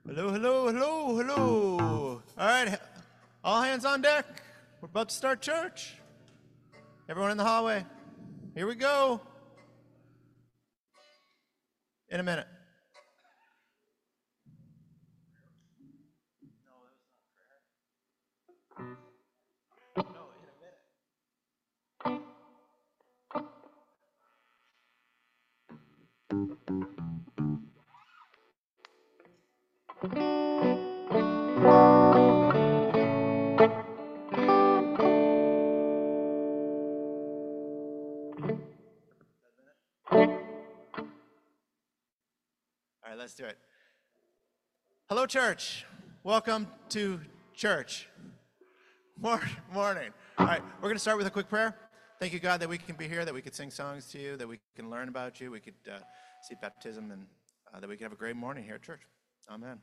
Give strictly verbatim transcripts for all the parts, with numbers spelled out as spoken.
Hello, hello, hello, hello. All right, all hands on deck. We're about to start church. Everyone in the hallway. Here we go. In a minute. All right, let's do it. Hello, church. Welcome to church. Morning. Morning. All right, we're going to start with a quick prayer. Thank you, God, that we can be here, that we could sing songs to you, that we can learn about you, we could uh, see baptism, and uh, that we could have a great morning here at church. Amen.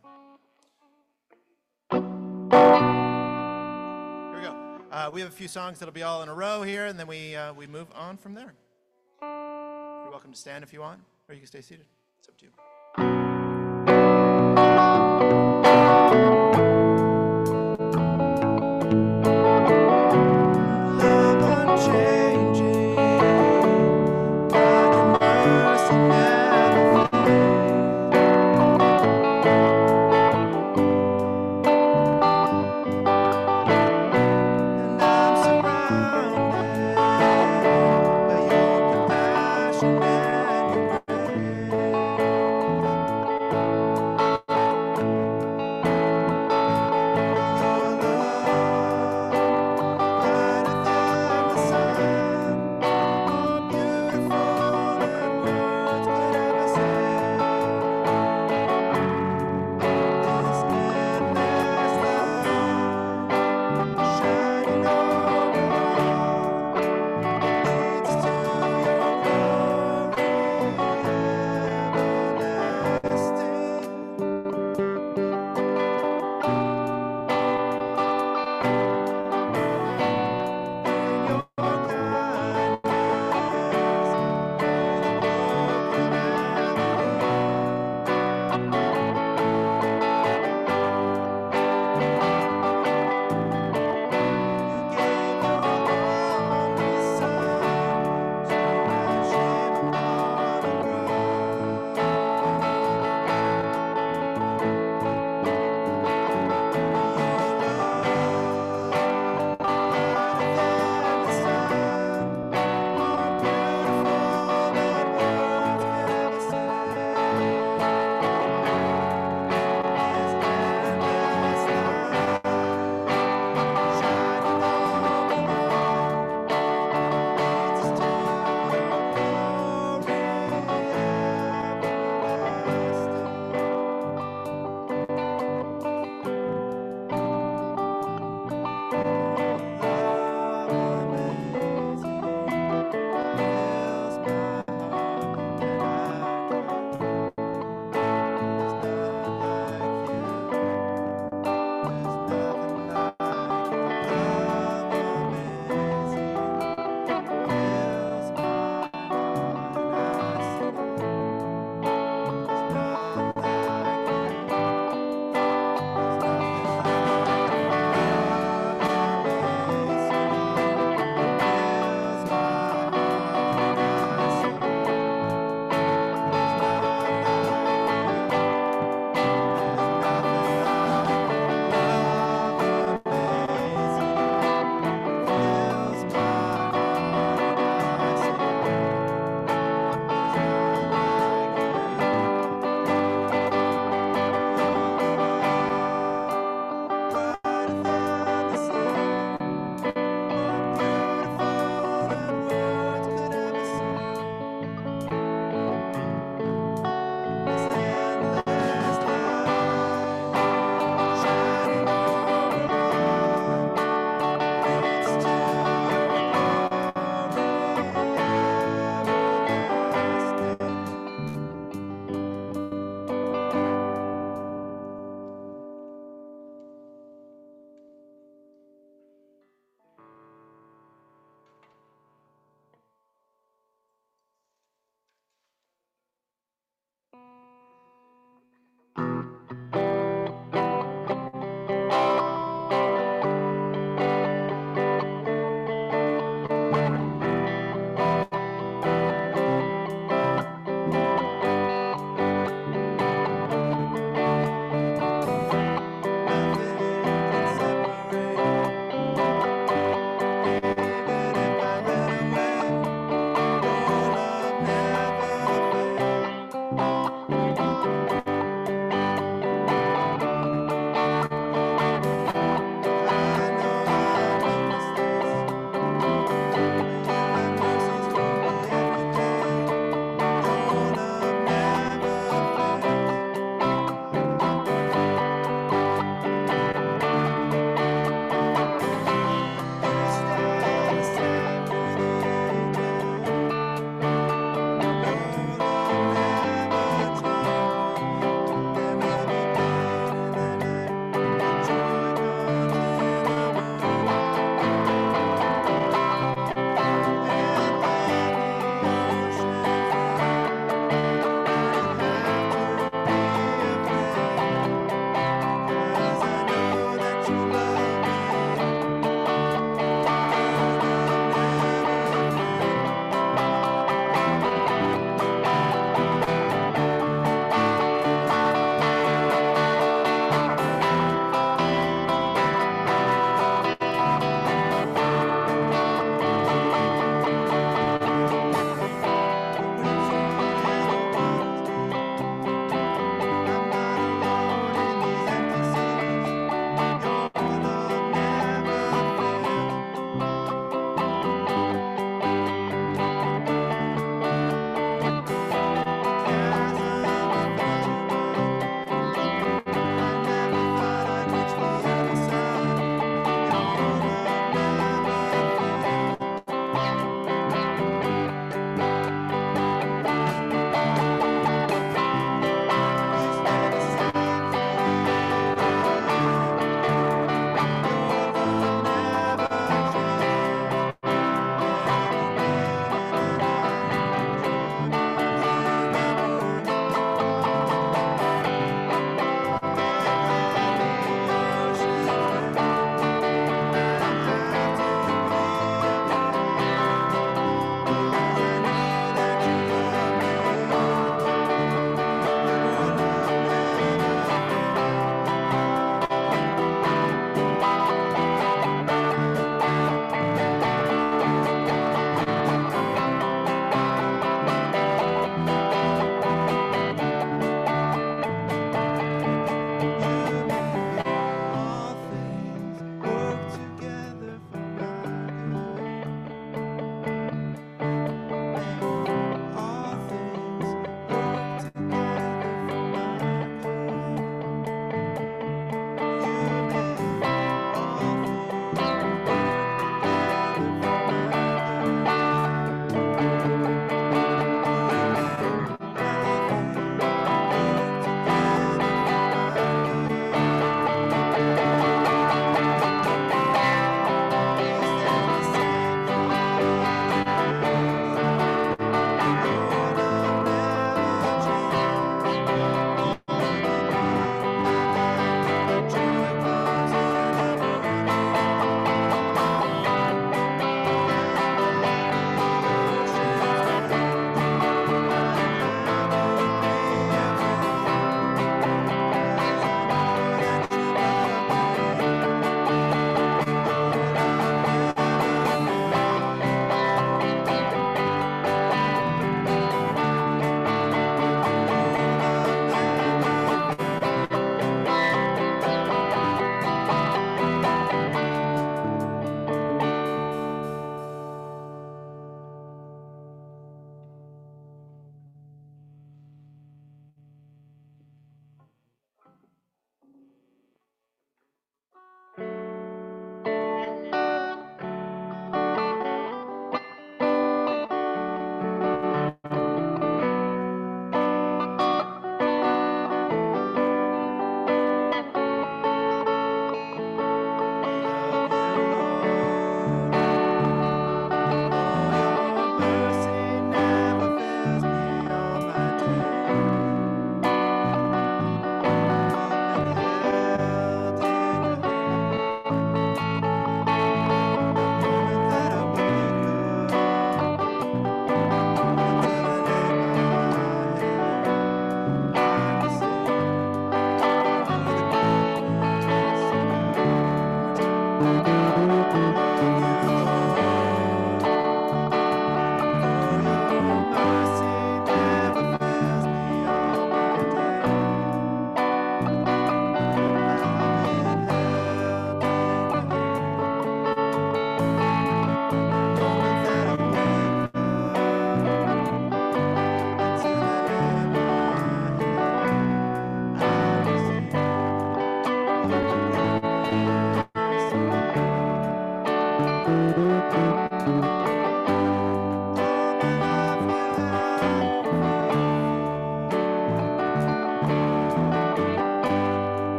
Here we go. Uh, we have a few songs that'll be all in a row here, and then we uh, we move on from there. You're welcome to stand if you want, or you can stay seated. It's up to you.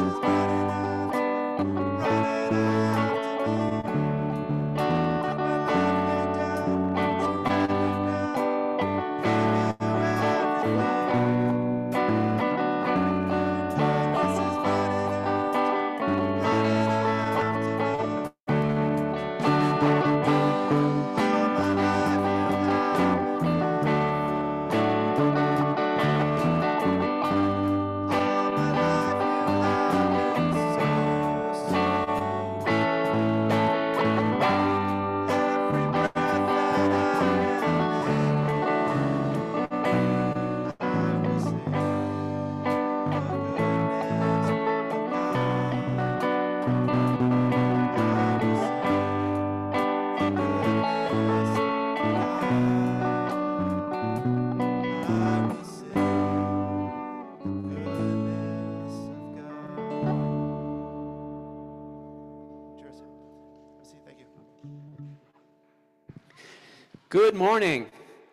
Good morning.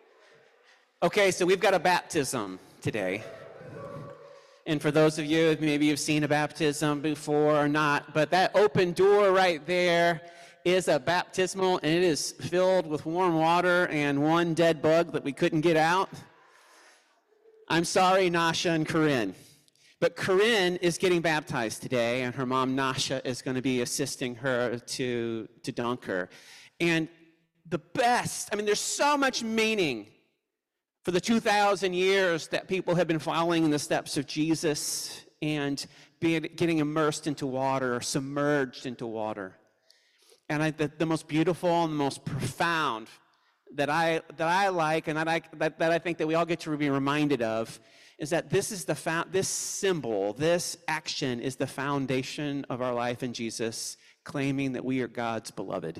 Okay, so we've got a baptism today. And for those of you, maybe you've seen a baptism before or not, but that open door right there is a baptismal, and it is filled with warm water and one dead bug that we couldn't get out. I'm sorry, Nasha and Corinne. But Corinne is getting baptized today, and her mom, Nasha, is going to be assisting her to, to dunk her. And the best, I mean, there's so much meaning for the two thousand years that people have been following in the steps of Jesus and being, getting immersed into water or submerged into water. And I, the, the most beautiful and the most profound that I that I like and that I that, that I think that we all get to be reminded of is that this is the fa- this symbol, this action is the foundation of our life in Jesus, claiming that we are God's beloved.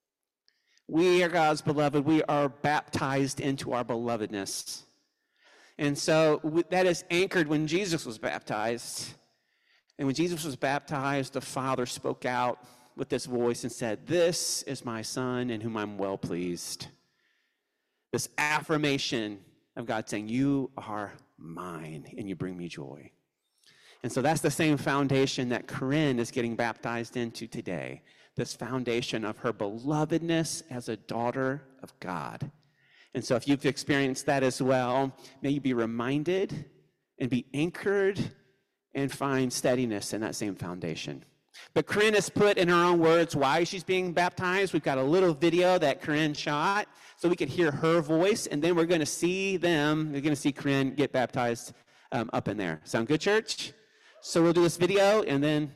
We are God's beloved. We are baptized into our belovedness. And so that is anchored when Jesus was baptized. And when Jesus was baptized, the Father spoke out with this voice and said, "This is my Son in whom I'm well pleased." This affirmation of God saying, "You are mine and you bring me joy." And so that's the same foundation that Corinne is getting baptized into today. This foundation of her belovedness as a daughter of God. And so if you've experienced that as well, may you be reminded and be anchored and find steadiness in that same foundation. But Corinne has put in her own words why she's being baptized. We've got a little video that Corinne shot so we can hear her voice, and then we're going to see them, we're going to see Corinne get baptized um, up in there. Sound good, church? So we'll do this video, and then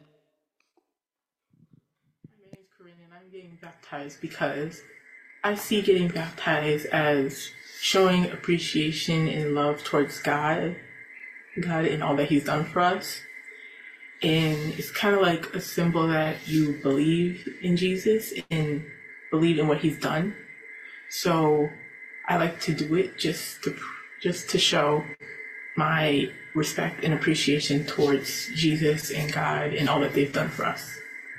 getting baptized because I see getting baptized as showing appreciation and love towards God, God and all that He's done for us. And it's kind of like a symbol that you believe in Jesus and believe in what He's done. So I like to do it just to just to show my respect and appreciation towards Jesus and God and all that they've done for us.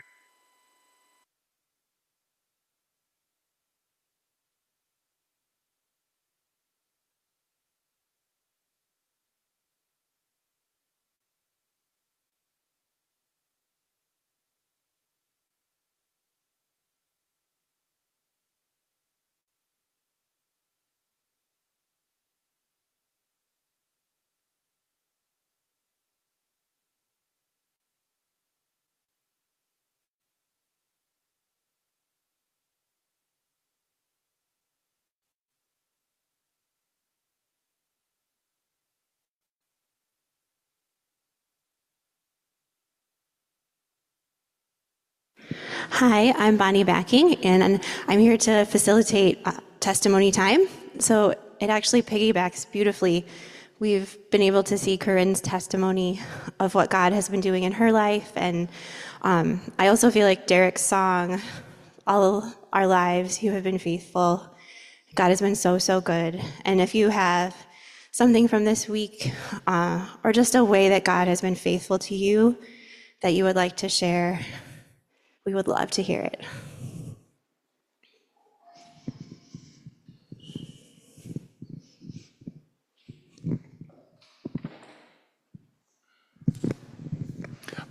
Hi, I'm Bonnie Backing, and I'm here to facilitate uh, testimony time. So it actually piggybacks beautifully. We've been able to see Corinne's testimony of what God has been doing in her life, and um, I also feel like Derek's song, "All Our Lives You Have Been Faithful." God has been so, so good. And if you have something from this week, uh, or just a way that God has been faithful to you that you would like to share, we would love to hear it.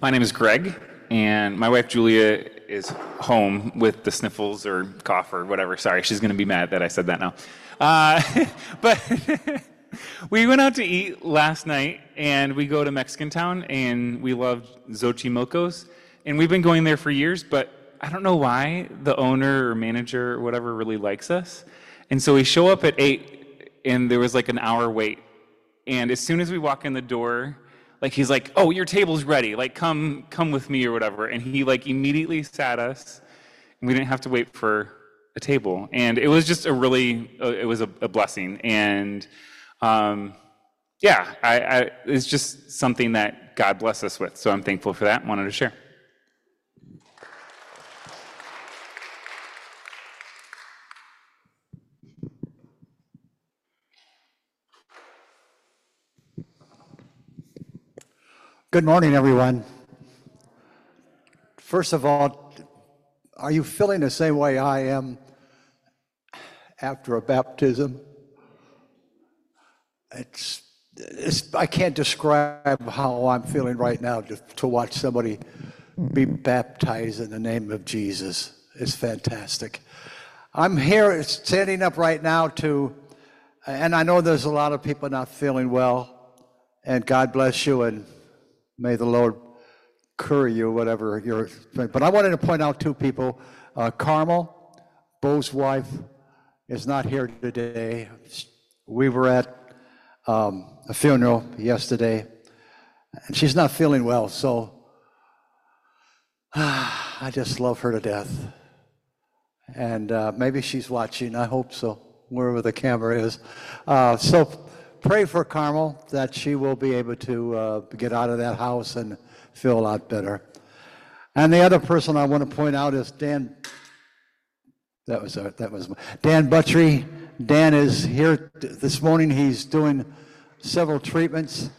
My name is Greg, and my wife Julia is home with the sniffles or cough or whatever. Sorry, she's going to be mad that I said that now. Uh, but we went out to eat last night, and we go to Mexican Town, and we love Xochimilcos, and we've been going there for years, but I don't know why the owner or manager or whatever really likes us. And so we show up at eight, and there was like an hour wait. And as soon as we walk in the door, like he's like, "Oh, your table's ready. Like, come, come with me or whatever." And he like immediately sat us, and we didn't have to wait for a table. And it was just a really, uh, it was a, a blessing. And um, yeah, I, I, it's just something that God blessed us with. So I'm thankful for that and wanted to share. Good morning, everyone. First of all, are you feeling the same way I am after a baptism? It's, it's I can't describe how I'm feeling right now to, to watch somebody be baptized in the name of Jesus. It's fantastic. I'm here standing up right now to, and I know there's a lot of people not feeling well, and God bless you, and may the Lord cure you, whatever you're. But I wanted to point out two people. Uh, Carmel, Bo's wife, is not here today. We were at um, a funeral yesterday, and she's not feeling well. So ah, I just love her to death. And uh, maybe she's watching. I hope so, wherever the camera is. Uh, so. Pray for Carmel that she will be able to uh, get out of that house and feel a lot better. And the other person I want to point out is Dan. That was uh, that was Dan Buttrey. Dan is here this morning. He's doing several treatments,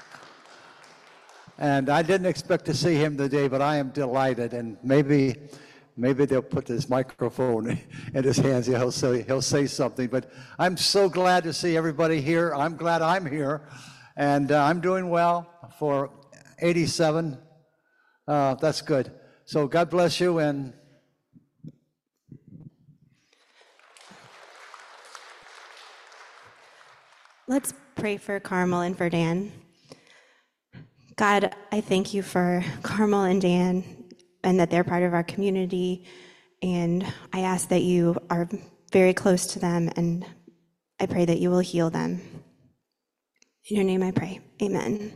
and I didn't expect to see him today, but I am delighted. And maybe. Maybe they'll put this microphone in his hands. He'll say, he'll say something. But I'm so glad to see everybody here. I'm glad I'm here. And uh, I'm doing well for eighty-seven. Uh, that's good. So God bless you. And Let's pray for Carmel and for Dan. God, I thank you for Carmel and Dan, and that they're part of our community. And I ask that you are very close to them, and I pray that you will heal them. In your name I pray, amen.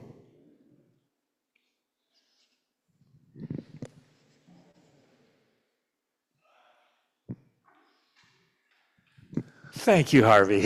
Thank you, Harvey.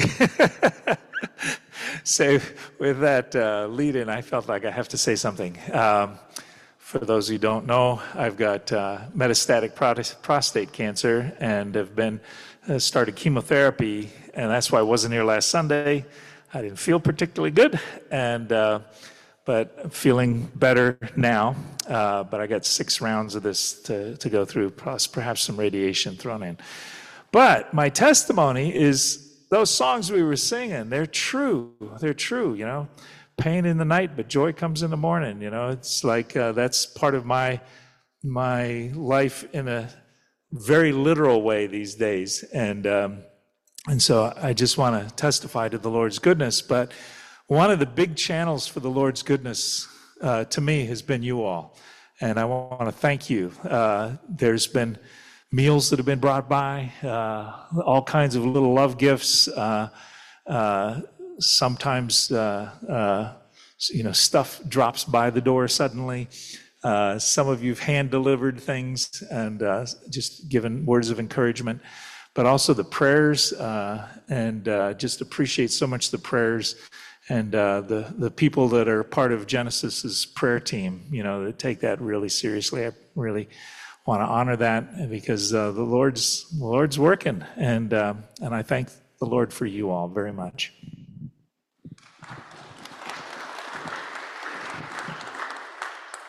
So with that uh, lead in, I felt like I have to say something. Um, For those who don't know, I've got uh, metastatic prostate cancer and have been uh, started chemotherapy, and that's why I wasn't here last Sunday. I didn't feel particularly good, and uh, but I'm feeling better now. Uh, but I got six rounds of this to, to go through, plus perhaps some radiation thrown in. But my testimony is those songs we were singing. They're true. They're true. You know. Pain in the night, but joy comes in the morning. You know, it's like uh, that's part of my my life in a very literal way these days, and um, and so I just want to testify to the Lord's goodness. But one of the big channels for the Lord's goodness uh, to me has been you all, and I want to thank you. Uh, there's been meals that have been brought by, uh, all kinds of little love gifts. Uh, uh, Sometimes, uh, uh, you know, stuff drops by the door suddenly. Uh, some of you've hand-delivered things and uh, just given words of encouragement, but also the prayers, uh, and uh, just appreciate so much the prayers and uh, the the people that are part of Genesis's prayer team. You know, that take that really seriously. I really want to honor that because uh, the Lord's the Lord's working, and um, and I thank the Lord for you all very much.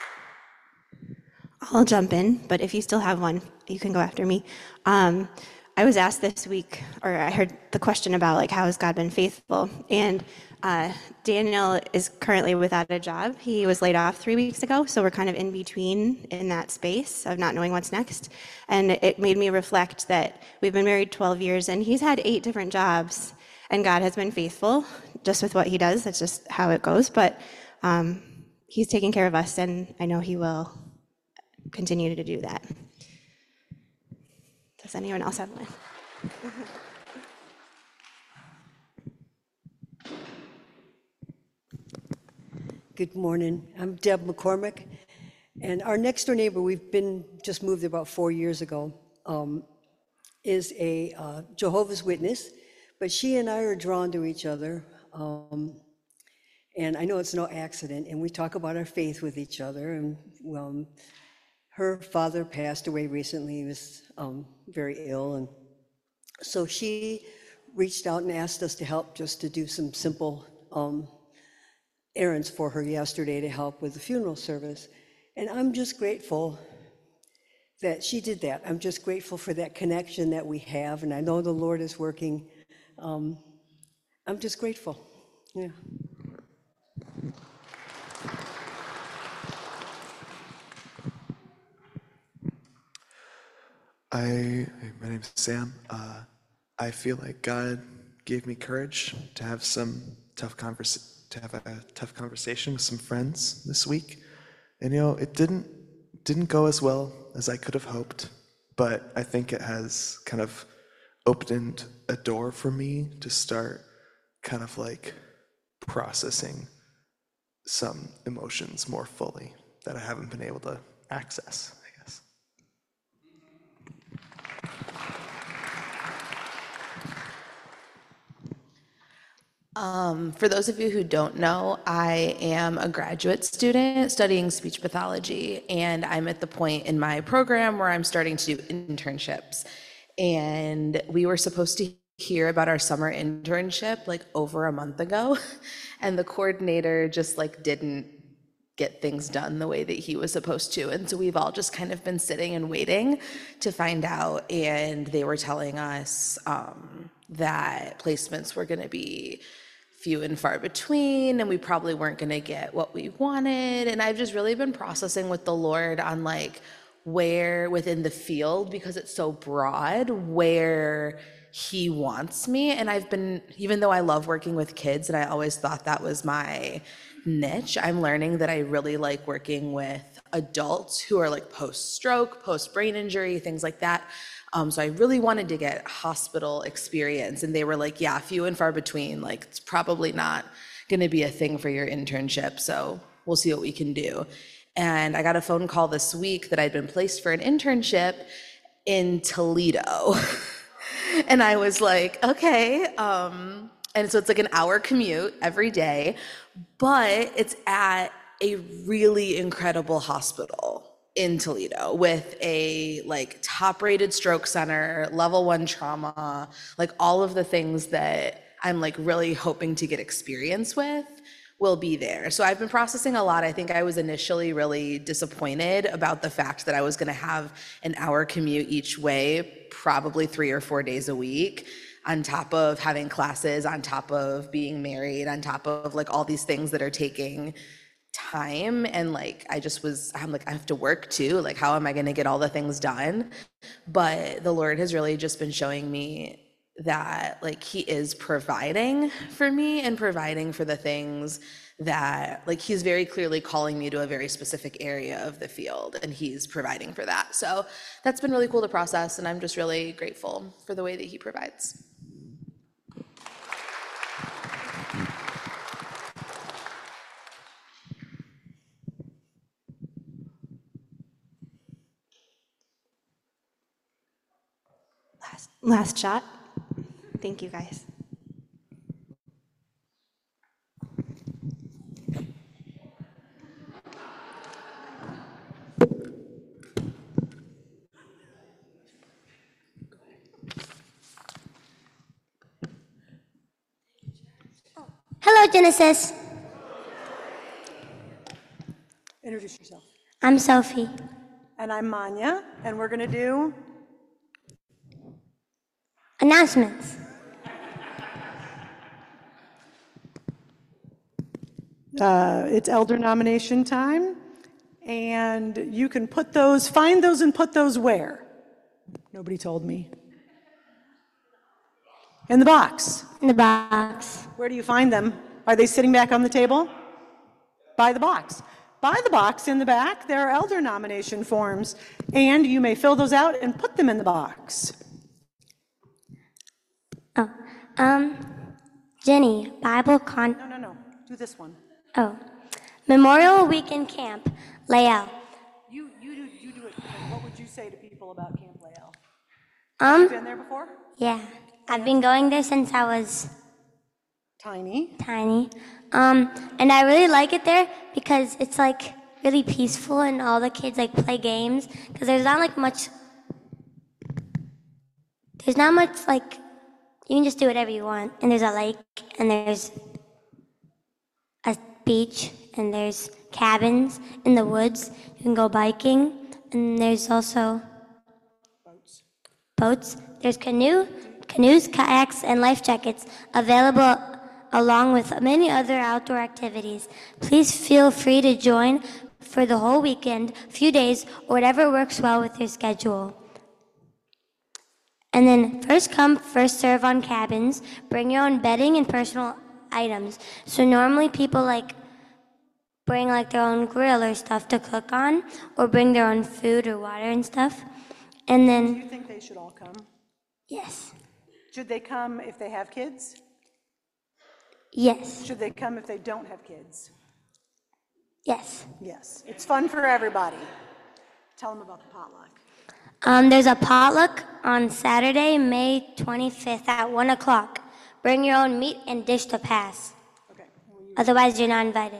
I'll jump in, but if you still have one, you can go after me. Um, I was asked this week, or I heard the question about like, how has God been faithful? And uh, Daniel is currently without a job. He was laid off three weeks ago, so we're kind of in between in that space of not knowing what's next. And it made me reflect that we've been married twelve years, and he's had eight different jobs, and God has been faithful just with what he does. That's just how it goes. But um, he's taking care of us, and I know he will continue to do that. Does anyone else have one? Good morning. I'm Deb McCormick, and our next door neighbor, we've been just moved about four years ago, um, is a uh, Jehovah's Witness, but she and I are drawn to each other, um, and I know it's no accident, and we talk about our faith with each other, and well, her father passed away recently. He was um, very ill, and so she reached out and asked us to help just to do some simple um, errands for her yesterday to help with the funeral service. And I'm just grateful that she did that. I'm just grateful for that connection that we have, and I know the Lord is working. Um, I'm just grateful. Yeah. I, my name's Sam. Uh, I feel like God gave me courage to have some tough convers to have a tough conversation with some friends this week, and you know it didn't didn't go as well as I could have hoped, but I think it has kind of opened a door for me to start kind of like processing some emotions more fully that I haven't been able to access. Um, for those of you who don't know, I am a graduate student studying speech pathology, and I'm at the point in my program where I'm starting to do internships. And we were supposed to hear about our summer internship like over a month ago, and the coordinator just like didn't get things done the way that he was supposed to. And so we've all just kind of been sitting and waiting to find out. And they were telling us um, that placements were going to be few and far between, and we probably weren't going to get what we wanted. And I've just really been processing with the Lord on like where within the field, because it's so broad, where he wants me. And I've been, even though I love working with kids and I always thought that was my niche, I'm learning that I really like working with adults who are like post-stroke, post-brain injury, things like that. Um, so I really wanted to get hospital experience, and they were like, yeah, few and far between, like it's probably not going to be a thing for your internship, so we'll see what we can do. And I got a phone call this week that I'd been placed for an internship in Toledo. And I was like, okay. Um, and so it's like an hour commute every day, but it's at a really incredible hospital in Toledo with a like top rated stroke center, level one trauma, like all of the things that I'm like really hoping to get experience with will be there. So I've been processing a lot. I think I was initially really disappointed about the fact that I was going to have an hour commute each way, probably three or four days a week, on top of having classes, on top of being married, on top of like all these things that are taking time. And like I just was I'm like I have to work too, like how am I going to get all the things done? But the Lord has really just been showing me that like he is providing for me and providing for the things that like he's very clearly calling me to a very specific area of the field, and he's providing for that. So that's been really cool to process, and I'm just really grateful for the way that he provides. Last, last shot. Thank you, guys. Hello, Genesis. Introduce yourself. I'm Sophie. And I'm Manya, and we're going to do Announcements. Uh, it's elder nomination time, and you can put those, find those and put those where? Nobody told me. In the box. In the box. Where do you find them? Are they sitting back on the table? By the box. By the box in the back, there are elder nomination forms, and you may fill those out and put them in the box. Oh, um, Jenny, Bible con. No, no, no. Do this one. Oh, Memorial Weekend Camp layout. You, you do, you do it. What would you say to people about Camp Lael? Um, You been there before? yeah, I've been going there since I was Tiny. tiny. Um, and I really like it there because it's like really peaceful and all the kids like play games because there's not like much, there's not much like, you can just do whatever you want. And there's a lake and there's a beach and there's cabins in the woods. You can go biking and there's also boats. Boats. There's canoe, canoes, kayaks, and life jackets available along with many other outdoor activities. Please feel free to join for the whole weekend, few days, or whatever works well with your schedule. And then first come, first serve on cabins. Bring your own bedding and personal items. So normally people like bring like their own grill or stuff to cook on, or bring their own food or water and stuff. And then, Do you think they should all come? yes, Should they come if they have kids? yes, Should they come if they don't have kids? yes. Yes. It's fun for everybody. Tell them about the potluck. Um, there's a potluck on Saturday, May twenty-fifth at one o'clock. Bring your own meat and dish to pass. Okay. Otherwise, you're not invited.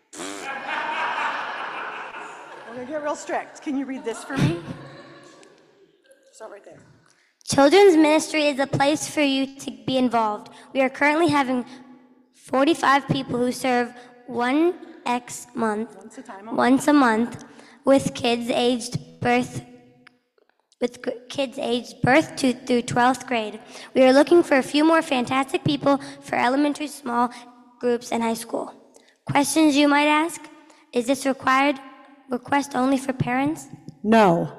We're going to get real strict. Can you read this for me? Start right there. Children's ministry is a place for you to be involved. We are currently having forty-five people who serve one X month, Once a time. once a month, with kids aged birth with g- kids aged birth to through twelfth grade. We are looking for a few more fantastic people for elementary, small groups, and high school. Questions you might ask? Is this required request only for parents? No.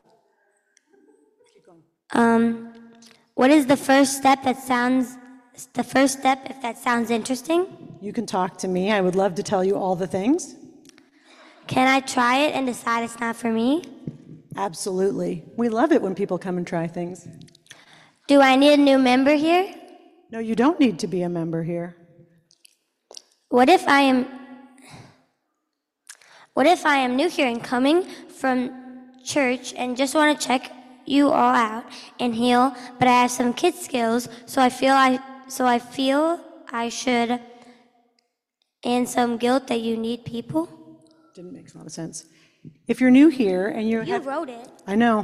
Um, what is the first step that sounds, the first step if that sounds interesting? You can talk to me. I would love to tell you all the things. Can I try it and decide it's not for me? Absolutely. We love it when people come and try things. Do I need a new member here? No, you don't need to be a member here. What if I am, what if I am new here and coming from church and just want to check you all out and heal, but I have some kid skills, so I feel I, so I feel I should, and some guilt that you need people? Didn't make a lot of sense. If you're new here and you You have, wrote it. I know.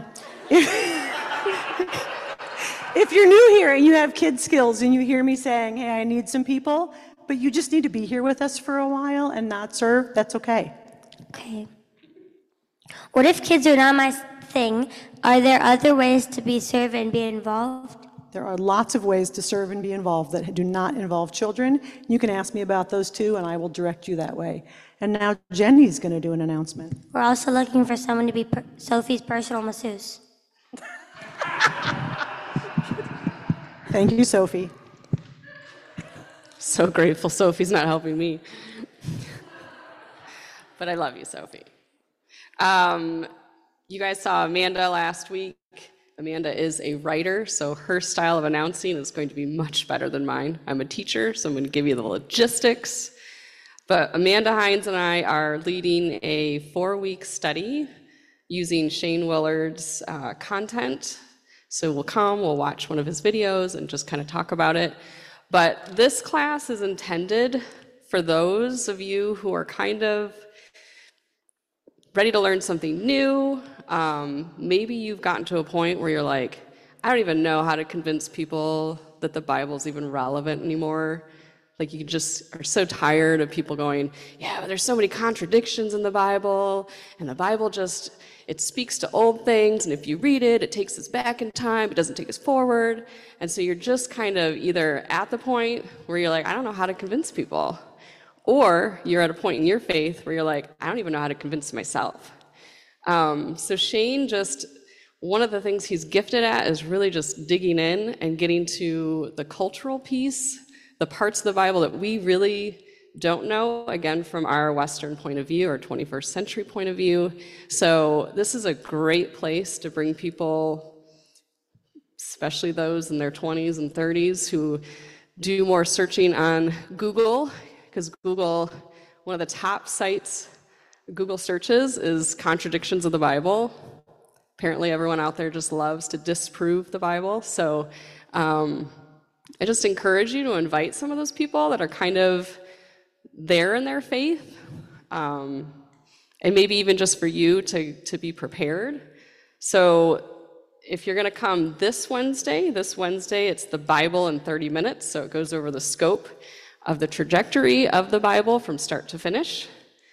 If you're new here and you have kid skills and you hear me saying, hey, I need some people, but you just need to be here with us for a while and not serve, that's okay. Okay. What if kids are not my thing? Are there other ways to be served and be involved? There are lots of ways to serve and be involved that do not involve children. You can ask me about those too, and I will direct you that way. And now Jenny's going to do an announcement. We're also looking for someone to be per- Sophie's personal masseuse. Thank you, Sophie. So grateful Sophie's not helping me. But I love you, Sophie. Um, you guys saw Amanda last week. Amanda is a writer, so her style of announcing is going to be much better than mine. I'm a teacher, so I'm going to give you the logistics. But Amanda Hines and I are leading a four-week study using Shane Willard's uh, content. So we'll come, we'll watch one of his videos and just kind of talk about it. But this class is intended for those of you who are kind of ready to learn something new. Um, maybe you've gotten to a point where you're like, I don't even know how to convince people that the Bible's even relevant anymore. Like you just are so tired of people going, yeah, but there's so many contradictions in the Bible, and the Bible just, it speaks to old things, and if you read it, it takes us back in time, it doesn't take us forward. And so you're just kind of either at the point where you're like, I don't know how to convince people, or you're at a point in your faith where you're like, I don't even know how to convince myself. Um, so Shane just, one of the things he's gifted at is really just digging in and getting to the cultural piece, the parts of the Bible that we really don't know, again, from our Western point of view or twenty-first century point of view. So this is a great place to bring people, especially those in their twenties and thirties who do more searching on Google, because Google, one of the top sites, Google searches is contradictions of the Bible. Apparently everyone out there just loves to disprove the Bible. So um, I just encourage you to invite some of those people that are kind of there in their faith, um, and maybe even just for you to, to be prepared. So if you're going to come this Wednesday, this Wednesday, it's the Bible in thirty minutes. So it goes over the scope of the trajectory of the Bible from start to finish.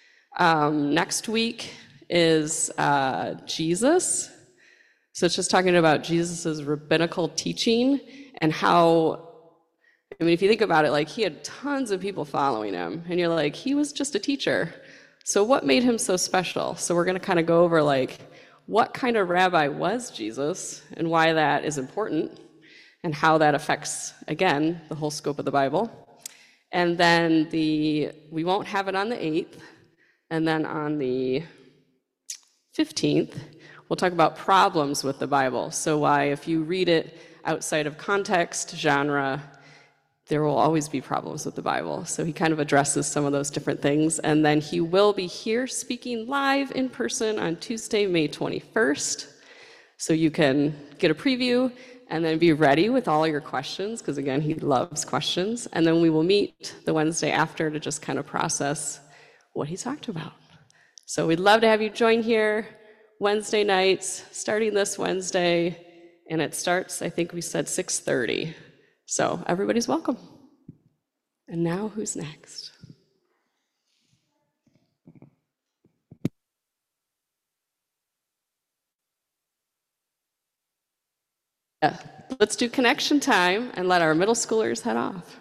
Um, next week is uh, Jesus. So it's just talking about Jesus's rabbinical teaching and how, I mean, if you think about it, like he had tons of people following him, and you're like, he was just a teacher. So what made him so special? So we're going to kind of go over like, what kind of rabbi was Jesus and why that is important and how that affects, again, the whole scope of the Bible. And then the, we won't have it on the eighth. And then on the fifteenth, we'll talk about problems with the Bible. So why, if you read it outside of context, genre, there will always be problems with the Bible. So he kind of addresses some of those different things. And then he will be here speaking live in person on Tuesday, May twenty-first. So you can get a preview and then be ready with all your questions, because again, he loves questions. And then we will meet the Wednesday after to just kind of process what he talked about. So we'd love to have you join here Wednesday nights, starting this Wednesday, and it starts, I think we said six thirty. So everybody's welcome. And now who's next? Yeah, let's do connection time and let our middle schoolers head off.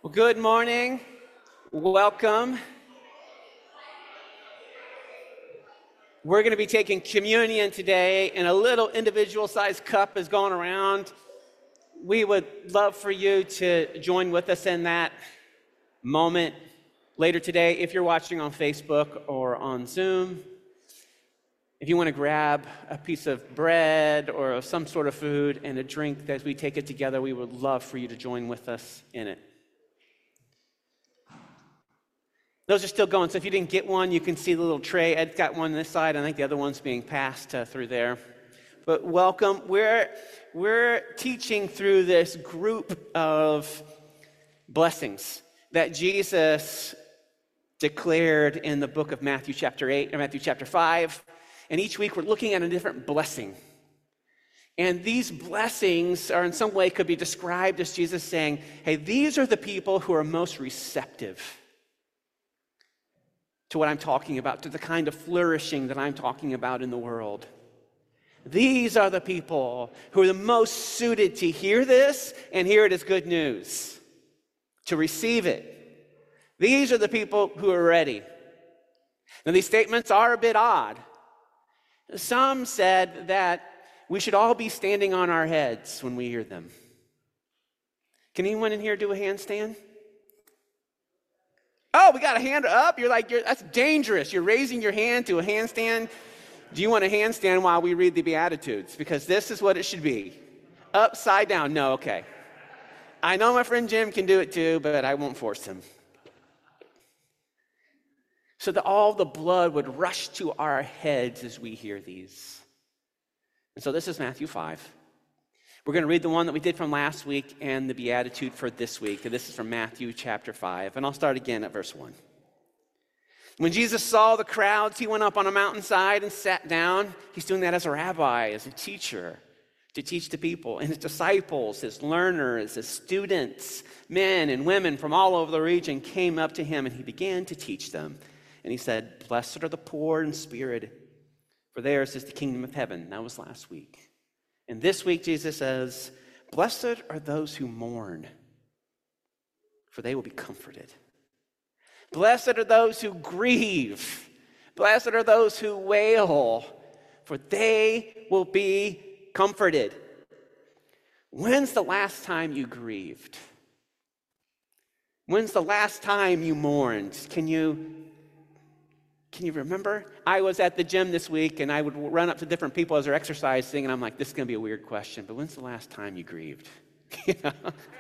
Well, good morning. Welcome. We're going to be taking communion today, and a little individual-sized cup is going around. We would love for you to join with us in that moment later today. If you're watching on Facebook or on Zoom, if you want to grab a piece of bread or some sort of food and a drink as we take it together, we would love for you to join with us in it. Those are still going, so if you didn't get one, you can see the little tray. Ed's got one on this side, I think the other one's being passed uh, through there. But welcome. We're, we're teaching through this group of blessings that Jesus declared in the book of Matthew chapter eight, or Matthew chapter five. And each week we're looking at a different blessing. And these blessings are in some way could be described as Jesus saying, hey, these are the people who are most receptive to what I'm talking about, to the kind of flourishing that I'm talking about in the world. These are the people who are the most suited to hear this and hear it as good news, to receive it. These are the people who are ready. Now, these statements are a bit odd. Some said that we should all be standing on our heads when we hear them. Can anyone in here do a handstand? Oh, we got a hand up. You're like, you're, that's dangerous. You're raising your hand to a handstand. Do you want a handstand while we read the Beatitudes? Because this is what it should be. Upside down. No, okay. I know my friend Jim can do it too, but I won't force him. So that all the blood would rush to our heads as we hear these. And so this is Matthew five. We're going to read the one that we did from last week and the Beatitude for this week. And this is from Matthew chapter five. And I'll start again at verse one. When Jesus saw the crowds, he went up on a mountainside and sat down. He's doing that as a rabbi, as a teacher, to teach the people. And his disciples, his learners, his students, men and women from all over the region came up to him, and he began to teach them. And he said, blessed are the poor in spirit, for theirs is the kingdom of heaven. That was last week. And this week, Jesus says, blessed are those who mourn, for they will be comforted. Blessed are those who grieve. Blessed are those who wail, for they will be comforted. When's the last time you grieved? When's the last time you mourned? Can you Can you remember? I was at the gym this week, and I would run up to different people as they're exercising, and I'm like, this is going to be a weird question, but when's the last time you grieved? You know?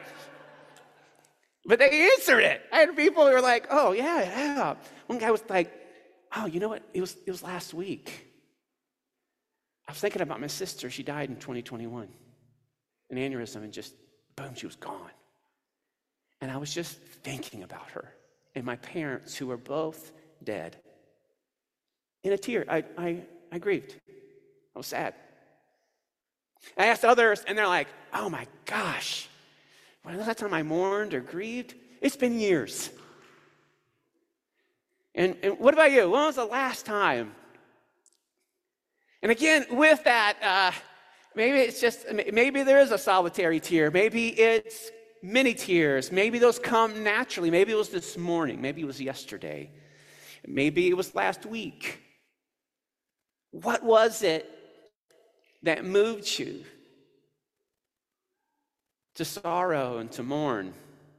But they answered it. I had people who were like, oh, yeah, yeah. One guy was like, oh, you know what? It was, it was last week. I was thinking about my sister. She died in twenty twenty-one. An aneurysm, and just, boom, she was gone. And I was just thinking about her and my parents who were both dead. In a tear, I, I, I grieved. I was sad. I asked others, and they're like, oh my gosh, when was the last time I mourned or grieved? It's been years. And, and what about you? When was the last time? And again, with that, uh, maybe it's just, maybe there is a solitary tear. Maybe it's many tears. Maybe those come naturally. Maybe it was this morning. Maybe it was yesterday. Maybe it was last week. What was it that moved you to sorrow and to mourn?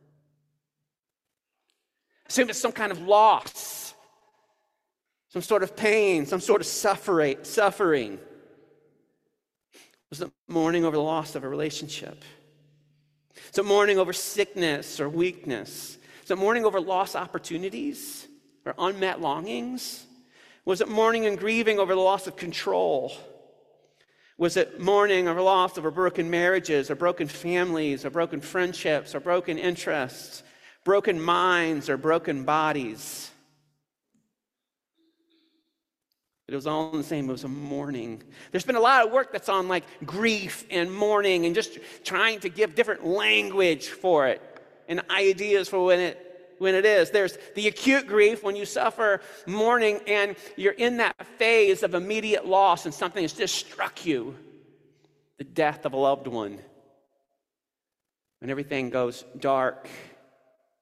Assume it's some kind of loss, some sort of pain, some sort of suffering. Suffering. Was it mourning over the loss of a relationship? Is it mourning over sickness or weakness? Is it mourning over lost opportunities or unmet longings? Was it mourning and grieving over the loss of control? Was it mourning over loss over broken marriages or broken families or broken friendships or broken interests, broken minds or broken bodies? But it was all in the same. It was a mourning. There's been a lot of work that's on like grief and mourning and just trying to give different language for it and ideas for when it when it is. There's the acute grief when you suffer mourning and you're in that phase of immediate loss and something has just struck you, the death of a loved one, and everything goes dark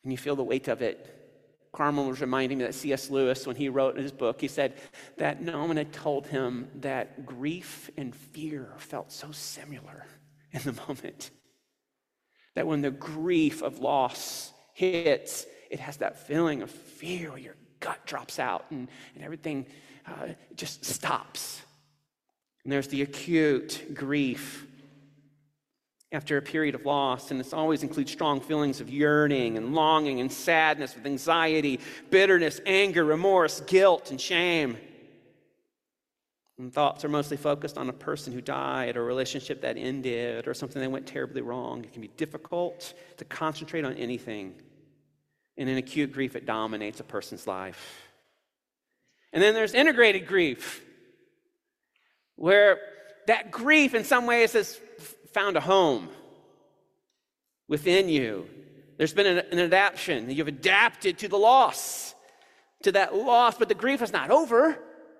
and you feel the weight of it. Carmel was reminding me that C S Lewis, when he wrote in his book, he said that no one had told him that grief and fear felt so similar in the moment. That when the grief of loss hits, it has that feeling of fear where your gut drops out and, and everything uh, just stops. And there's the acute grief after a period of loss, and this always includes strong feelings of yearning and longing and sadness with anxiety, bitterness, anger, remorse, guilt, and shame. And thoughts are mostly focused on a person who died or a relationship that ended or something that went terribly wrong. It can be difficult to concentrate on anything. And in acute grief, it dominates a person's life. And then there's integrated grief, where that grief in some ways has found a home within you. There's been an, an adaptation. You've adapted to the loss, to that loss, but the grief is not over.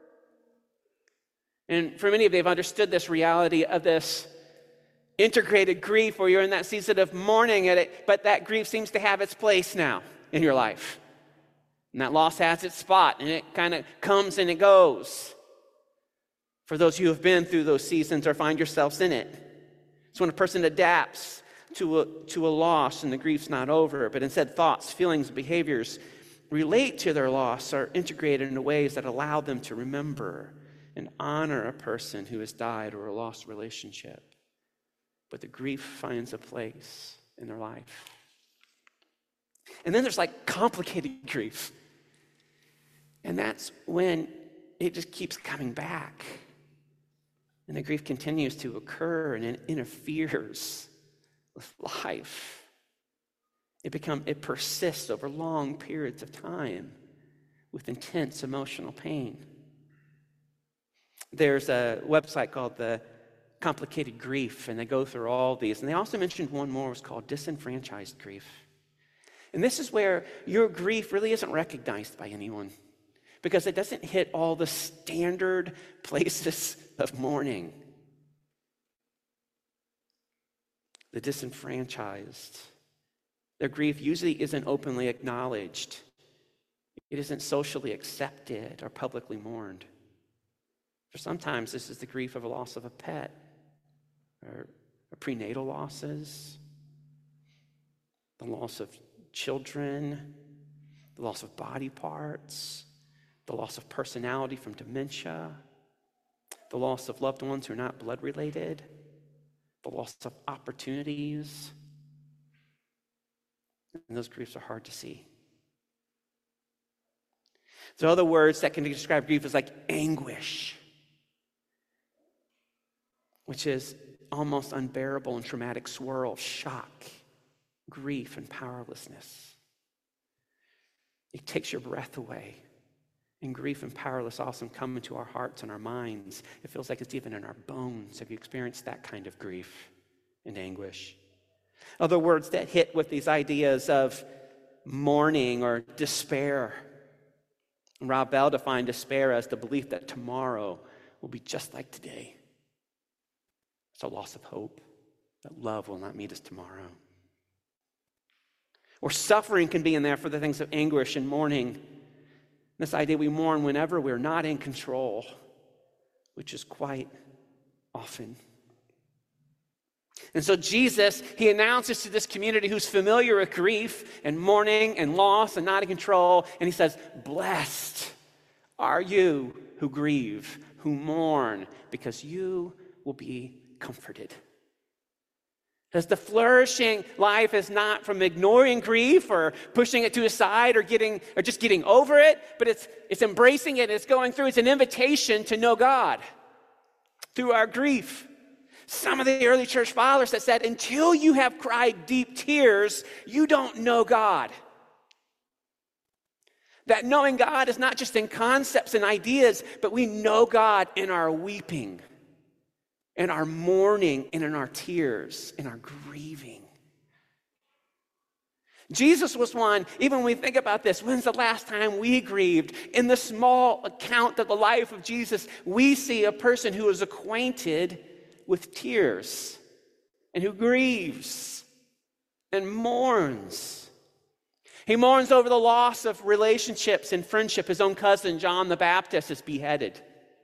And for many of you, they've understood this reality of this integrated grief where you're in that season of mourning at it, but that grief seems to have its place now in your life. And that loss has its spot, and it kind of comes and it goes. For those of you who have been through those seasons or find yourselves in it, it's when a person adapts to a, to a loss and the grief's not over, but instead thoughts, feelings, behaviors relate to their loss are integrated in ways that allow them to remember and honor a person who has died or a lost relationship. But the grief finds a place in their life. And then there's like complicated grief. And that's when it just keeps coming back. And the grief continues to occur and it interferes with life. It become it persists over long periods of time with intense emotional pain. There's a website called the Complicated Grief, and they go through all these. And they also mentioned one more, it was called Disenfranchised Grief. And this is where your grief really isn't recognized by anyone because it doesn't hit all the standard places of mourning. The disenfranchised. Their grief usually isn't openly acknowledged. It isn't socially accepted or publicly mourned. For sometimes this is the grief of a loss of a pet or, or prenatal losses, the loss of children, the loss of body parts, the loss of personality from dementia, the loss of loved ones who are not blood related, the loss of opportunities. And those griefs are hard to see. So other words that can describe grief is like anguish, which is almost unbearable and traumatic swirl, shock, grief, and powerlessness. It takes your breath away. And grief and powerless also come into our hearts and our minds. It feels like it's even in our bones. Have you experienced that kind of grief and anguish? Other words that hit with these ideas of mourning or despair. Rob Bell defined despair as the belief that tomorrow will be just like today. It's a loss of hope, that love will not meet us tomorrow. Or suffering can be in there for the things of anguish and mourning. This idea we mourn whenever we're not in control, which is quite often. And so Jesus, he announces to this community who's familiar with grief and mourning and loss and not in control, and he says, blessed are you who grieve, who mourn, because you will be comforted. Because the flourishing life is not from ignoring grief or pushing it to a side or getting or just getting over it, but it's it's embracing it, it's going through, it's an invitation to know God through our grief. Some of the early church fathers that said, until you have cried deep tears, you don't know God. That knowing God is not just in concepts and ideas, but we know God in our weeping, in our mourning, and in our tears, in our grieving. Jesus was one, even when we think about this, when's the last time we grieved? In the small account of the life of Jesus, we see a person who is acquainted with tears and who grieves and mourns. He mourns over the loss of relationships and friendship. His own cousin, John the Baptist, is beheaded,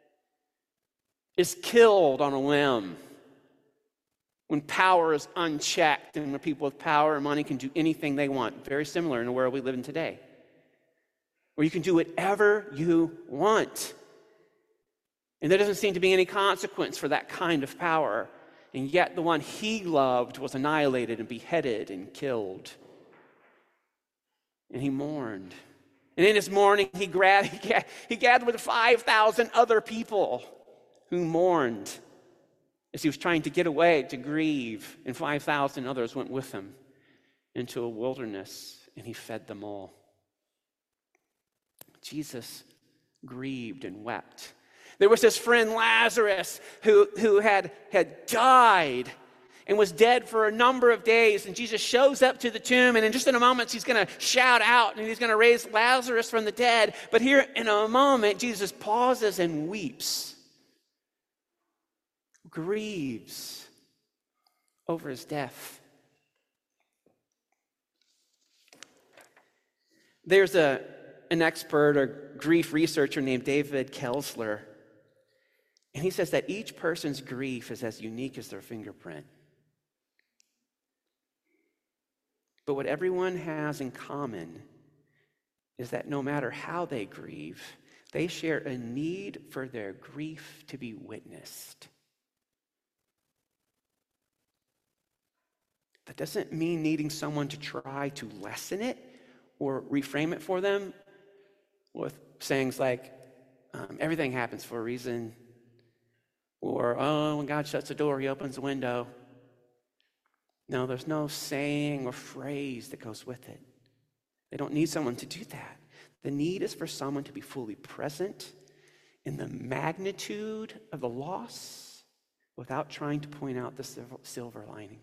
is killed on a limb. When power is unchecked and when people with power and money can do anything they want. Very similar in the world we live in today, where you can do whatever you want. And there doesn't seem to be any consequence for that kind of power. And yet the one he loved was annihilated and beheaded and killed. And he mourned. And in his mourning, he, gra- he gathered with five thousand other people who mourned as he was trying to get away to grieve. And five thousand others went with him into a wilderness, and he fed them all. Jesus grieved and wept. There was his friend Lazarus who, who had, had died and was dead for a number of days. And Jesus shows up to the tomb, and in just in a moment, he's going to shout out, and he's going to raise Lazarus from the dead. But here in a moment, Jesus pauses and weeps, grieves over his death. There's a, an expert or grief researcher named David Kelsler, and he says that each person's grief is as unique as their fingerprint. But what everyone has in common is that no matter how they grieve, they share a need for their grief to be witnessed. That doesn't mean needing someone to try to lessen it or reframe it for them with sayings like, um, everything happens for a reason, or, oh, when God shuts the door, he opens the window. No, there's no saying or phrase that goes with it. They don't need someone to do that. The need is for someone to be fully present in the magnitude of the loss without trying to point out the silver lining.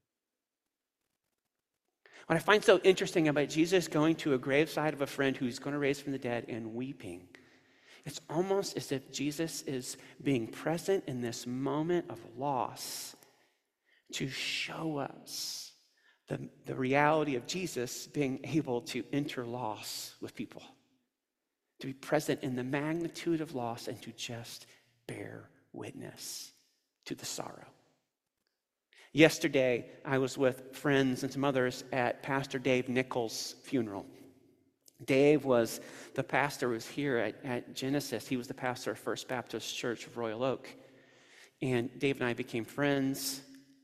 What I find so interesting about Jesus going to a graveside of a friend who's going to raise from the dead and weeping, it's almost as if Jesus is being present in this moment of loss to show us the, the reality of Jesus being able to enter loss with people, to be present in the magnitude of loss and to just bear witness to the sorrow. Yesterday, I was with friends and some others at Pastor Dave Nichols' funeral. Dave was the pastor who was here at, at Genesis. He was the pastor of First Baptist Church of Royal Oak. And Dave and I became friends.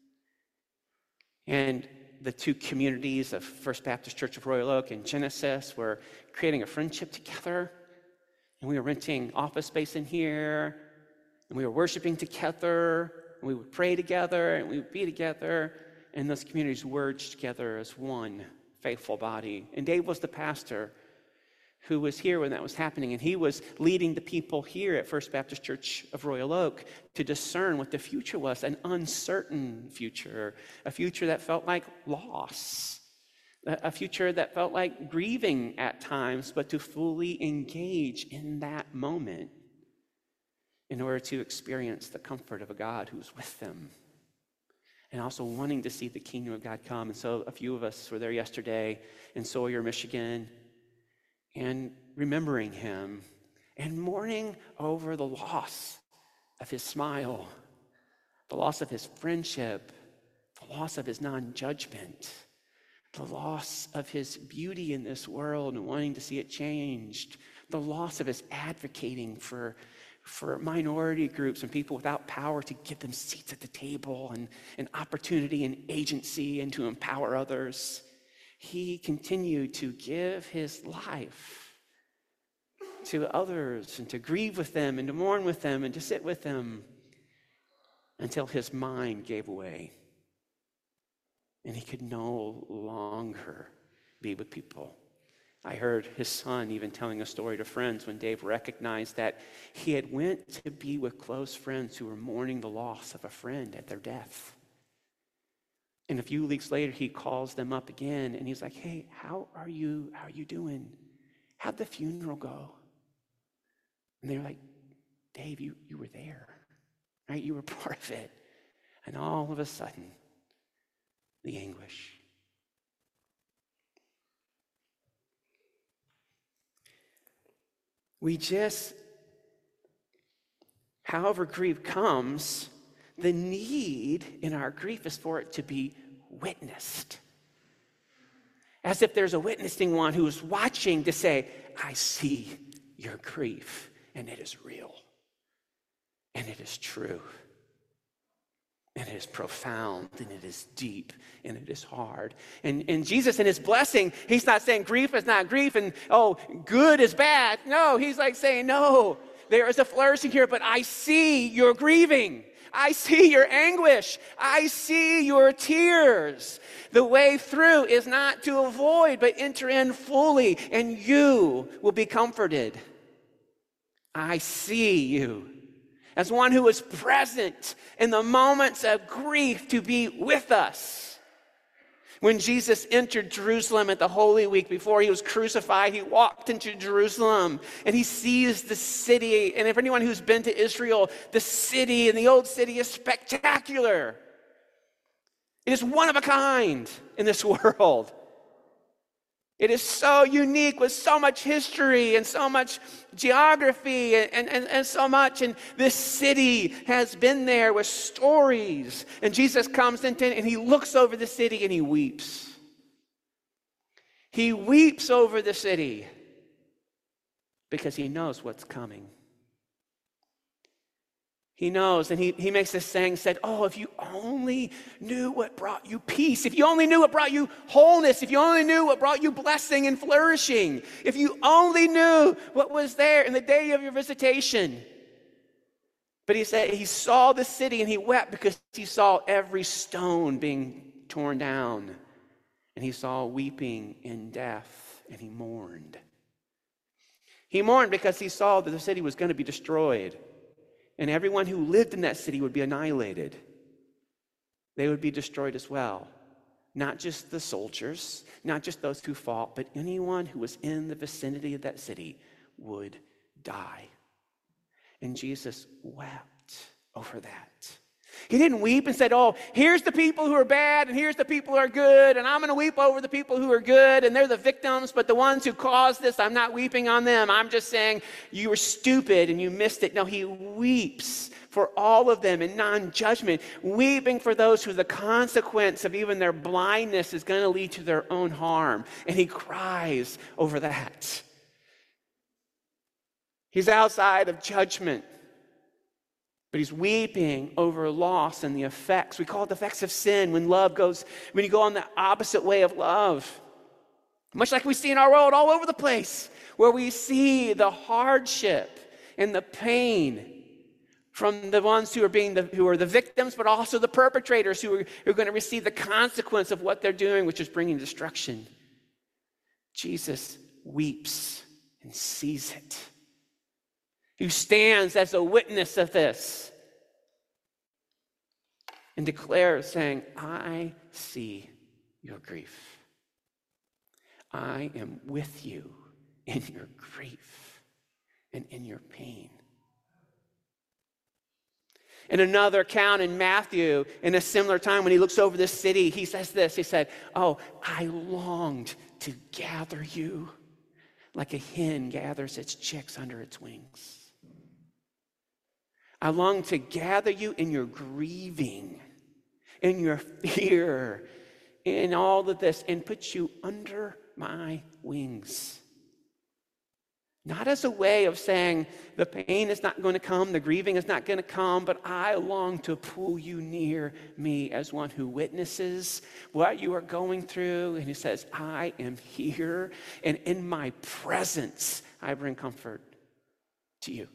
And the two communities of First Baptist Church of Royal Oak and Genesis were creating a friendship together. And we were renting office space in here. And we were worshiping together. And we would pray together. And we would be together. And those communities merged together as one faithful body. And Dave was the pastor who was here when that was happening, and he was leading the people here at First Baptist Church of Royal Oak to discern what the future was, an uncertain future, a future that felt like loss, a future that felt like grieving at times, but to fully engage in that moment in order to experience the comfort of a God who's with them, and also wanting to see the kingdom of God come. And so a few of us were there yesterday in Sawyer, Michigan, and remembering him and mourning over the loss of his smile, the loss of his friendship, the loss of his non-judgment, the loss of his beauty in this world and wanting to see it changed, the loss of his advocating for for minority groups and people without power to give them seats at the table and, and opportunity and agency and to empower others. He continued to give his life to others and to grieve with them and to mourn with them and to sit with them until his mind gave way and he could no longer be with people. I heard his son even telling a story to friends when Dave recognized that he had went to be with close friends who were mourning the loss of a friend at their death. And a few weeks later, he calls them up again, and he's like, hey, how are you, how are you doing? How'd the funeral go? And they're like, Dave, you, you were there, right? You were part of it. And all of a sudden, the anguish. We just, however grief comes, the need in our grief is for it to be witnessed. As if there's a witnessing one who is watching to say, I see your grief, and it is real, and it is true, and it is profound, and it is deep, and it is hard. And, and Jesus, in his blessing, he's not saying grief is not grief, and oh, good is bad. No, he's like saying, no, there is a flourishing here, but I see your grieving. I see your anguish. I see your tears. The way through is not to avoid, but enter in fully, and you will be comforted. I see you as one who is present in the moments of grief to be with us. When Jesus entered Jerusalem at the Holy Week before he was crucified, he walked into Jerusalem and he sees the city. And if anyone who's been to Israel, the city and the old city is spectacular. It is one of a kind in this world. It is so unique with so much history and so much geography and, and, and, and so much. And this city has been there with stories. And Jesus comes into and he looks over the city and he weeps. He weeps over the city because he knows what's coming. He knows, and he, he makes this saying, said, oh, if you only knew what brought you peace, if you only knew what brought you wholeness, if you only knew what brought you blessing and flourishing, if you only knew what was there in the day of your visitation. But he said he saw the city and he wept because he saw every stone being torn down. And he saw weeping in death, and he mourned. He mourned because he saw that the city was going to be destroyed. And everyone who lived in that city would be annihilated. They would be destroyed as well. Not just the soldiers, not just those who fought, but anyone who was in the vicinity of that city would die. And Jesus wept over that. He didn't weep and said, oh, here's the people who are bad and here's the people who are good, and I'm going to weep over the people who are good, and they're the victims, but the ones who caused this, I'm not weeping on them. I'm just saying you were stupid and you missed it. No, he weeps for all of them in non-judgment, weeping for those who the consequence of even their blindness is going to lead to their own harm. And he cries over that. He's outside of judgment. But he's weeping over loss and the effects. We call it the effects of sin when love goes, when you go on the opposite way of love. Much like we see in our world all over the place, where we see the hardship and the pain from the ones who are being the, who are the victims, but also the perpetrators who are, who are going to receive the consequence of what they're doing, which is bringing destruction. Jesus weeps and sees it. Who stands as a witness of this and declares, saying, I see your grief. I am with you in your grief and in your pain. In another account in Matthew, in a similar time when he looks over this city, he says this, he said, oh, I longed to gather you like a hen gathers its chicks under its wings. I long to gather you in your grieving, in your fear, in all of this, and put you under my wings. Not as a way of saying the pain is not going to come, the grieving is not going to come, but I long to pull you near me as one who witnesses what you are going through. And he says, I am here, and in my presence, I bring comfort to you.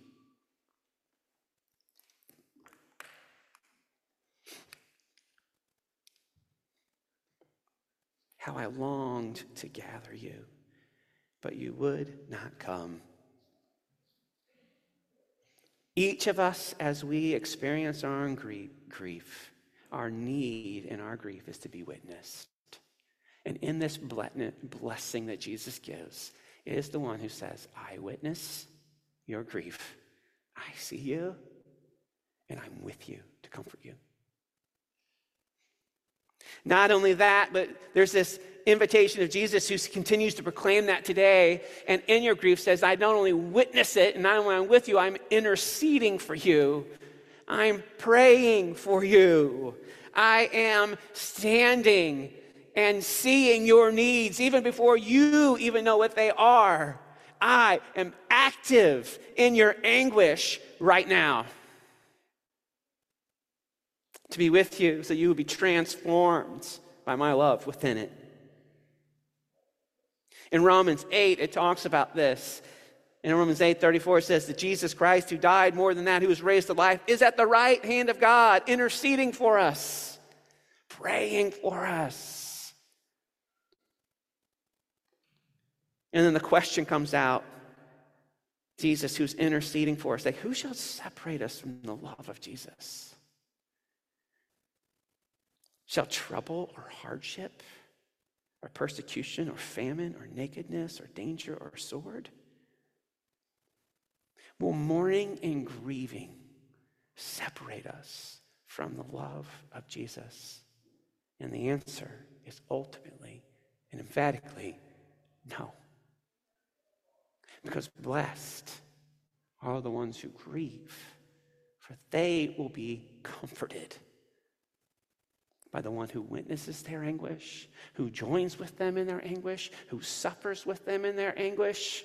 How I longed to gather you, but you would not come. Each of us, as we experience our own grief, our need and our grief is to be witnessed. And in this blessing that Jesus gives, is the one who says, I witness your grief. I see you, and I'm with you to comfort you. Not only that, but there's this invitation of Jesus, who continues to proclaim that today, and in your grief says, I not only witness it, and not only I'm with you, I'm interceding for you. I'm praying for you. I am standing and seeing your needs even before you even know what they are. I am active in your anguish right now to be with you so you will be transformed by my love within it. In Romans eight, it talks about this. In Romans eight thirty-four, it says that Jesus Christ, who died, more than that, who was raised to life, is at the right hand of God, interceding for us, praying for us. And then the question comes out, Jesus, who's interceding for us, like, who shall separate us from the love of Jesus? Shall trouble or hardship or persecution or famine or nakedness or danger or sword? Will mourning and grieving separate us from the love of Jesus? And the answer is ultimately and emphatically no. Because blessed are the ones who grieve, for they will be comforted by the one who witnesses their anguish, who joins with them in their anguish, who suffers with them in their anguish,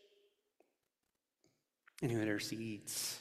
and who intercedes,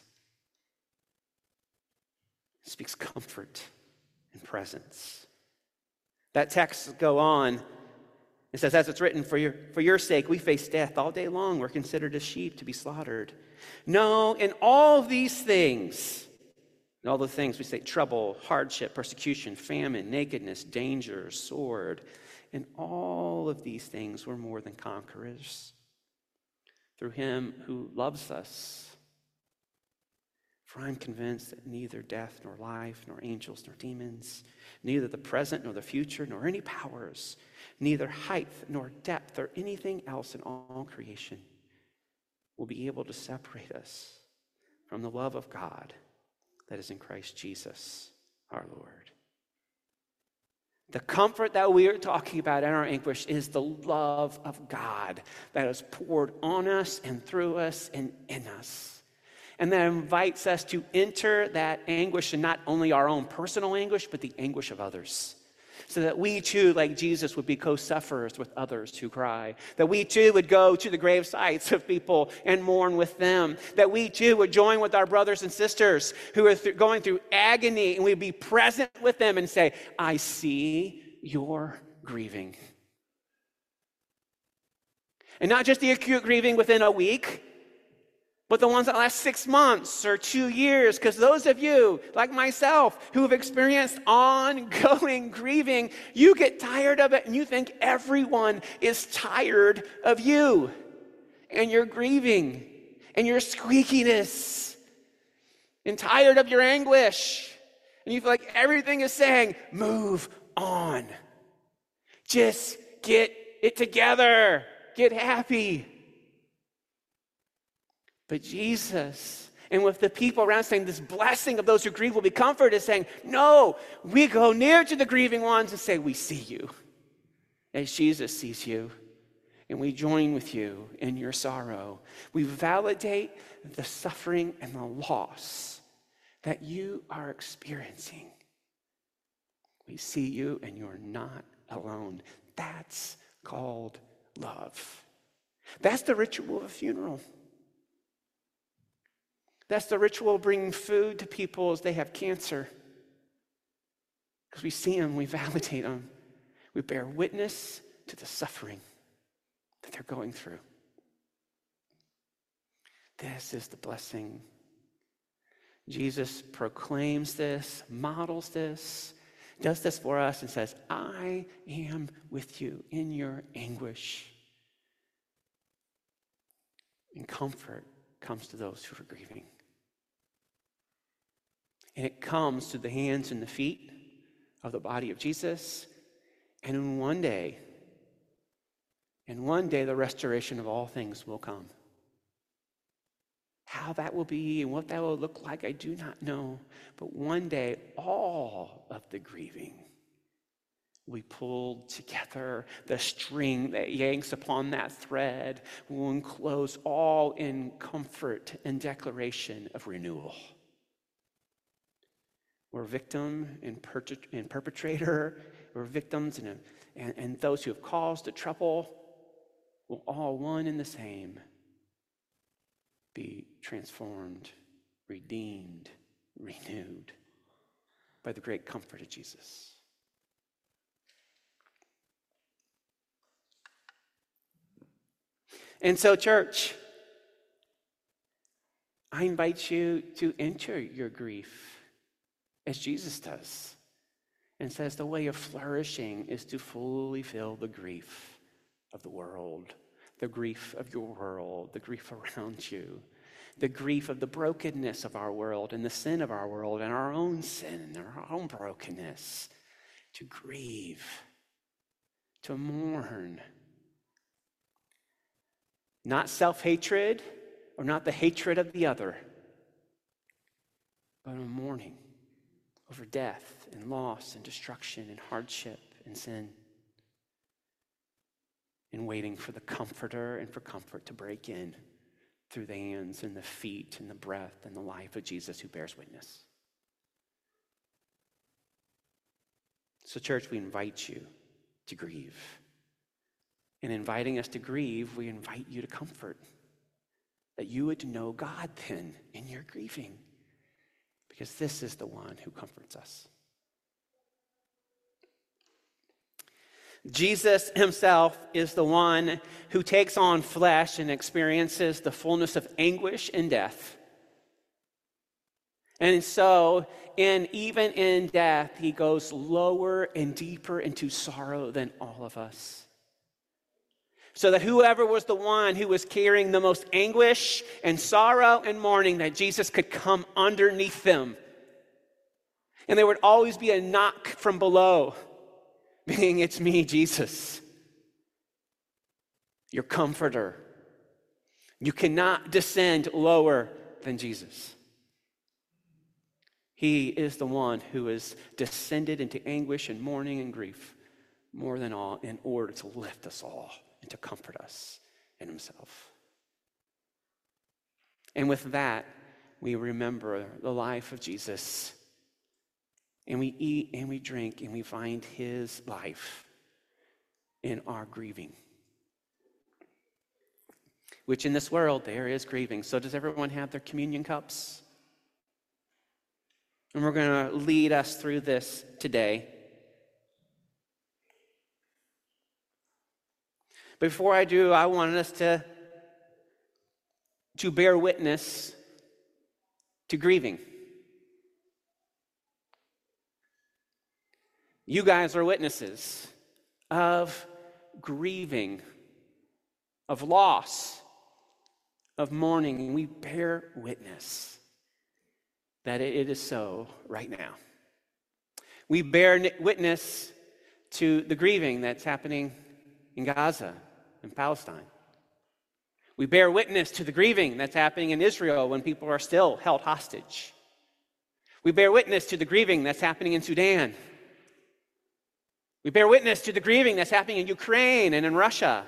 speaks comfort and presence. That text go on. It says, as it's written, for your, for your sake, we face death all day long. We're considered as sheep to be slaughtered. No, in all of these things, in all the things we say, trouble, hardship, persecution, famine, nakedness, danger, sword, in all of these things, we're more than conquerors through him who loves us. For I'm convinced that neither death, nor life, nor angels, nor demons, neither the present, nor the future, nor any powers, neither height, nor depth, or anything else in all creation will be able to separate us from the love of God that is in Christ Jesus, our Lord. The comfort that we are talking about in our anguish is the love of God that is poured on us and through us and in us. And that invites us to enter that anguish, and not only our own personal anguish, but the anguish of others. So that we too, like Jesus, would be co-sufferers with others who cry. That we too would go to the grave sites of people and mourn with them. That we too would join with our brothers and sisters who are th- going through agony, and we'd be present with them and say, I see your grieving. And not just the acute grieving within a week, but the ones that last six months or two years, because those of you, like myself, who have experienced ongoing grieving, you get tired of it and you think everyone is tired of you and your grieving and your squeakiness and tired of your anguish. And you feel like everything is saying, move on. Just get it together. Get happy. But Jesus, and with the people around, saying this blessing of those who grieve will be comforted, is saying, no, we go near to the grieving ones and say, we see you as Jesus sees you. And we join with you in your sorrow. We validate the suffering and the loss that you are experiencing. We see you and you're not alone. That's called love. That's the ritual of a funeral. That's the ritual of bringing food to people as they have cancer. Because we see them, we validate them. We bear witness to the suffering that they're going through. This is the blessing. Jesus proclaims this, models this, does this for us, and says, I am with you in your anguish. And comfort comes to those who are grieving. And it comes to the hands and the feet of the body of Jesus. And in one day, in one day, the restoration of all things will come. How that will be and what that will look like, I do not know. But one day, all of the grieving will be pulled together. The string that yanks upon that thread will enclose all in comfort and declaration of renewal. We're victim and, per- and perpetrator, we're victims and, and, and those who have caused the trouble will all one and the same be transformed, redeemed, renewed by the great comfort of Jesus. And so, church, I invite you to enter your grief as Jesus does, and says the way of flourishing is to fully feel the grief of the world, the grief of your world, the grief around you, the grief of the brokenness of our world and the sin of our world and our own sin and our own brokenness, to grieve, to mourn. Not self-hatred or not the hatred of the other, but a mourning over death and loss and destruction and hardship and sin, and waiting for the Comforter and for comfort to break in through the hands and the feet and the breath and the life of Jesus who bears witness. So, church, we invite you to grieve. In inviting us to grieve, we invite you to comfort, that you would know God then in your grieving, because this is the one who comforts us. Jesus himself is the one who takes on flesh and experiences the fullness of anguish and death. And so, in even in death, he goes lower and deeper into sorrow than all of us. So that whoever was the one who was carrying the most anguish and sorrow and mourning, that Jesus could come underneath them. And there would always be a knock from below, meaning it's me, Jesus, your comforter. You cannot descend lower than Jesus. He is the one who has descended into anguish and mourning and grief more than all in order to lift us all and to comfort us in himself. And with that, we remember the life of Jesus. And we eat and we drink and we find his life in our grieving. Which in this world, there is grieving. So does everyone have their communion cups? And we're going to lead us through this today. Before I do, I want us to, to bear witness to grieving. You guys are witnesses of grieving, of loss, of mourning, and we bear witness that it is so right now. We bear witness to the grieving that's happening in Gaza and Palestine. We bear witness to the grieving that's happening in Israel when people are still held hostage. We bear witness to the grieving that's happening in Sudan. We bear witness to the grieving that's happening in Ukraine and in Russia.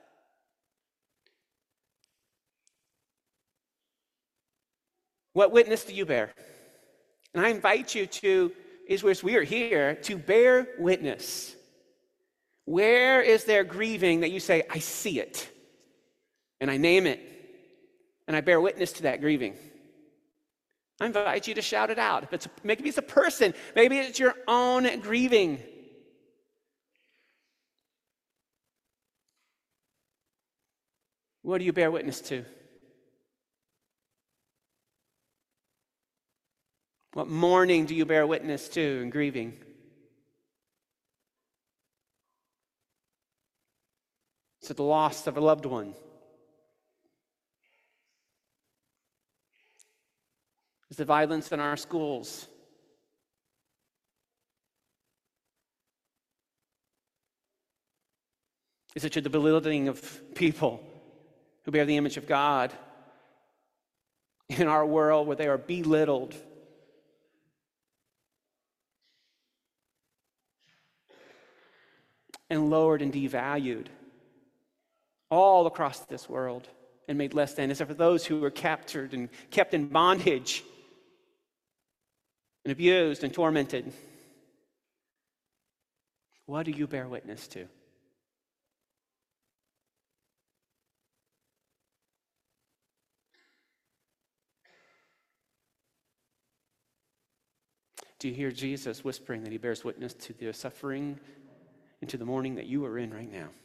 What witness do you bear? And I invite you to, is as we are here, to bear witness. Where is there grieving that you say, I see it, and I name it, and I bear witness to that grieving? I invite you to shout it out. If it's maybe it's a person, maybe it's your own grieving. What do you bear witness to? What mourning do you bear witness to in grieving? Is it the loss of a loved one? Is it violence in our schools? Is it to the belittling of people who bear the image of God in our world where they are belittled? and lowered and devalued all across this world and made less than, except for those who were captured and kept in bondage and abused and tormented. What do you bear witness to? Do you hear Jesus whispering that he bears witness to the suffering and to the mourning that you are in right now?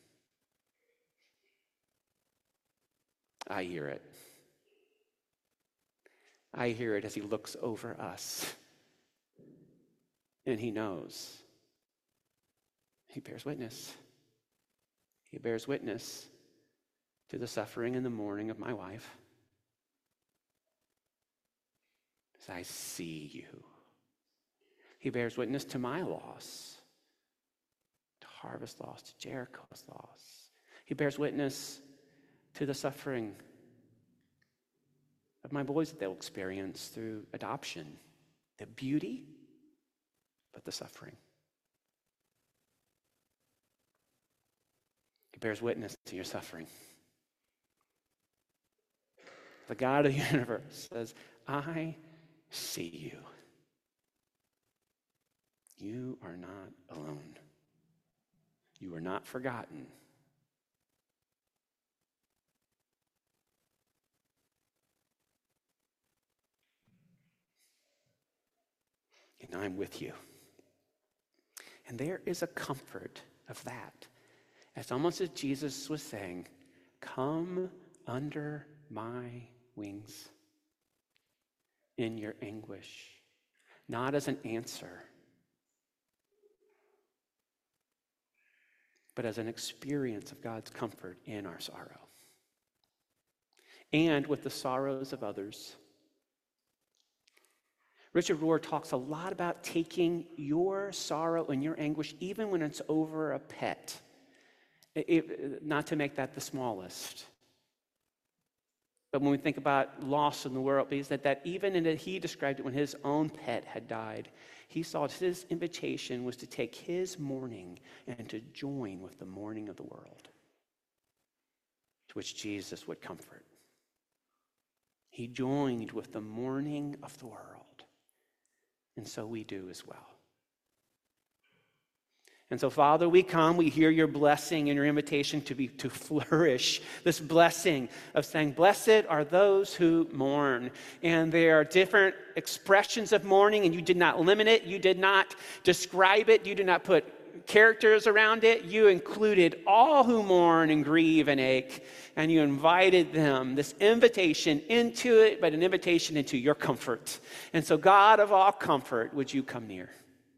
I hear it. I hear it as he looks over us. And he knows. He bears witness. He bears witness to the suffering and the mourning of my wife. As I see you. He bears witness to my loss, to Harvest loss, to Jericho's loss. He bears witness to the suffering of my boys that they'll experience through adoption. The beauty, but the suffering. He bears witness to your suffering. The God of the universe says, I see you. You are not alone. You are not forgotten. And I'm with you. And there is a comfort of that. It's almost as Jesus was saying, come under my wings in your anguish, not as an answer, but as an experience of God's comfort in our sorrow. And with the sorrows of others. Richard Rohr talks a lot about taking your sorrow and your anguish, even when it's over a pet. It, it, not to make that the smallest. But when we think about loss in the world, because that, that even in it, he described it when his own pet had died. He saw his invitation was to take his mourning and to join with the mourning of the world, to which Jesus would comfort. He joined with the mourning of the world, and so we do as well. And so, Father, we come, we hear your blessing and your invitation to be to flourish, this blessing of saying, blessed are those who mourn. And there are different expressions of mourning, and you did not limit it, you did not describe it, you did not put characters around it. You included all who mourn and grieve and ache, and you invited them, this invitation into it, but an invitation into your comfort. And so, God of all comfort, would you come near?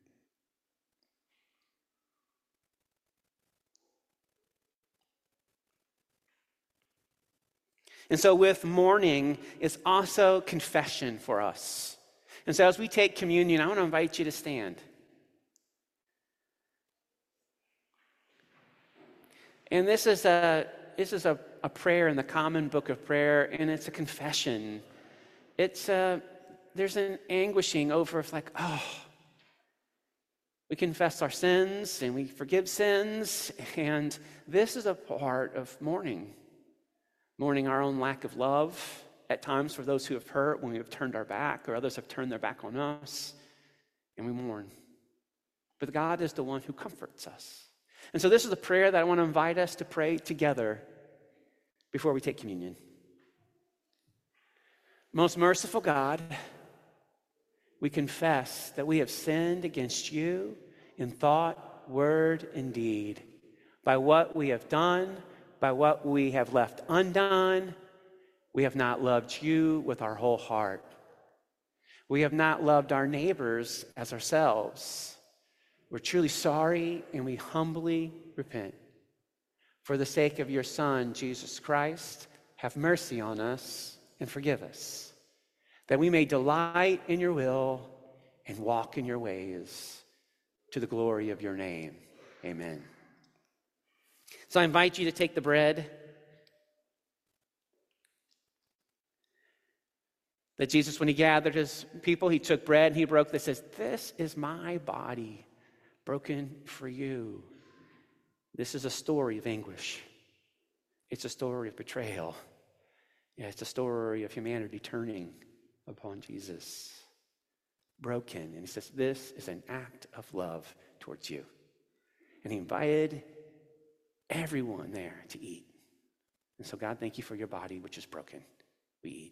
And so with mourning is also confession for us. And so as we take communion, I want to invite you to stand. And this is a this is a, a prayer in the common book of prayer, and it's a confession. It's a, there's an anguishing over of like, oh, we confess our sins and we forgive sins, and this is a part of mourning. Mourning our own lack of love at times for those who have hurt when we have turned our back or others have turned their back on us, and we mourn. But God is the one who comforts us. And so this is a prayer that I want to invite us to pray together before we take communion. Most merciful God, we confess that we have sinned against you in thought, word, and deed, by what we have done, by what we have left undone. We have not loved you with our whole heart. We have not loved our neighbors as ourselves. We're truly sorry, and we humbly repent. For the sake of your Son, Jesus Christ, have mercy on us and forgive us, that we may delight in your will and walk in your ways to the glory of your name. Amen. So I invite you to take the bread that Jesus, when he gathered his people, he took bread and he broke this, says, this is my body broken for you. This is a story of anguish. It's a story of betrayal. Yeah, it's a story of humanity turning upon Jesus, broken. And he says, this is an act of love towards you. And he invited everyone there to eat. And so, God, thank you for your body, which is broken. We eat.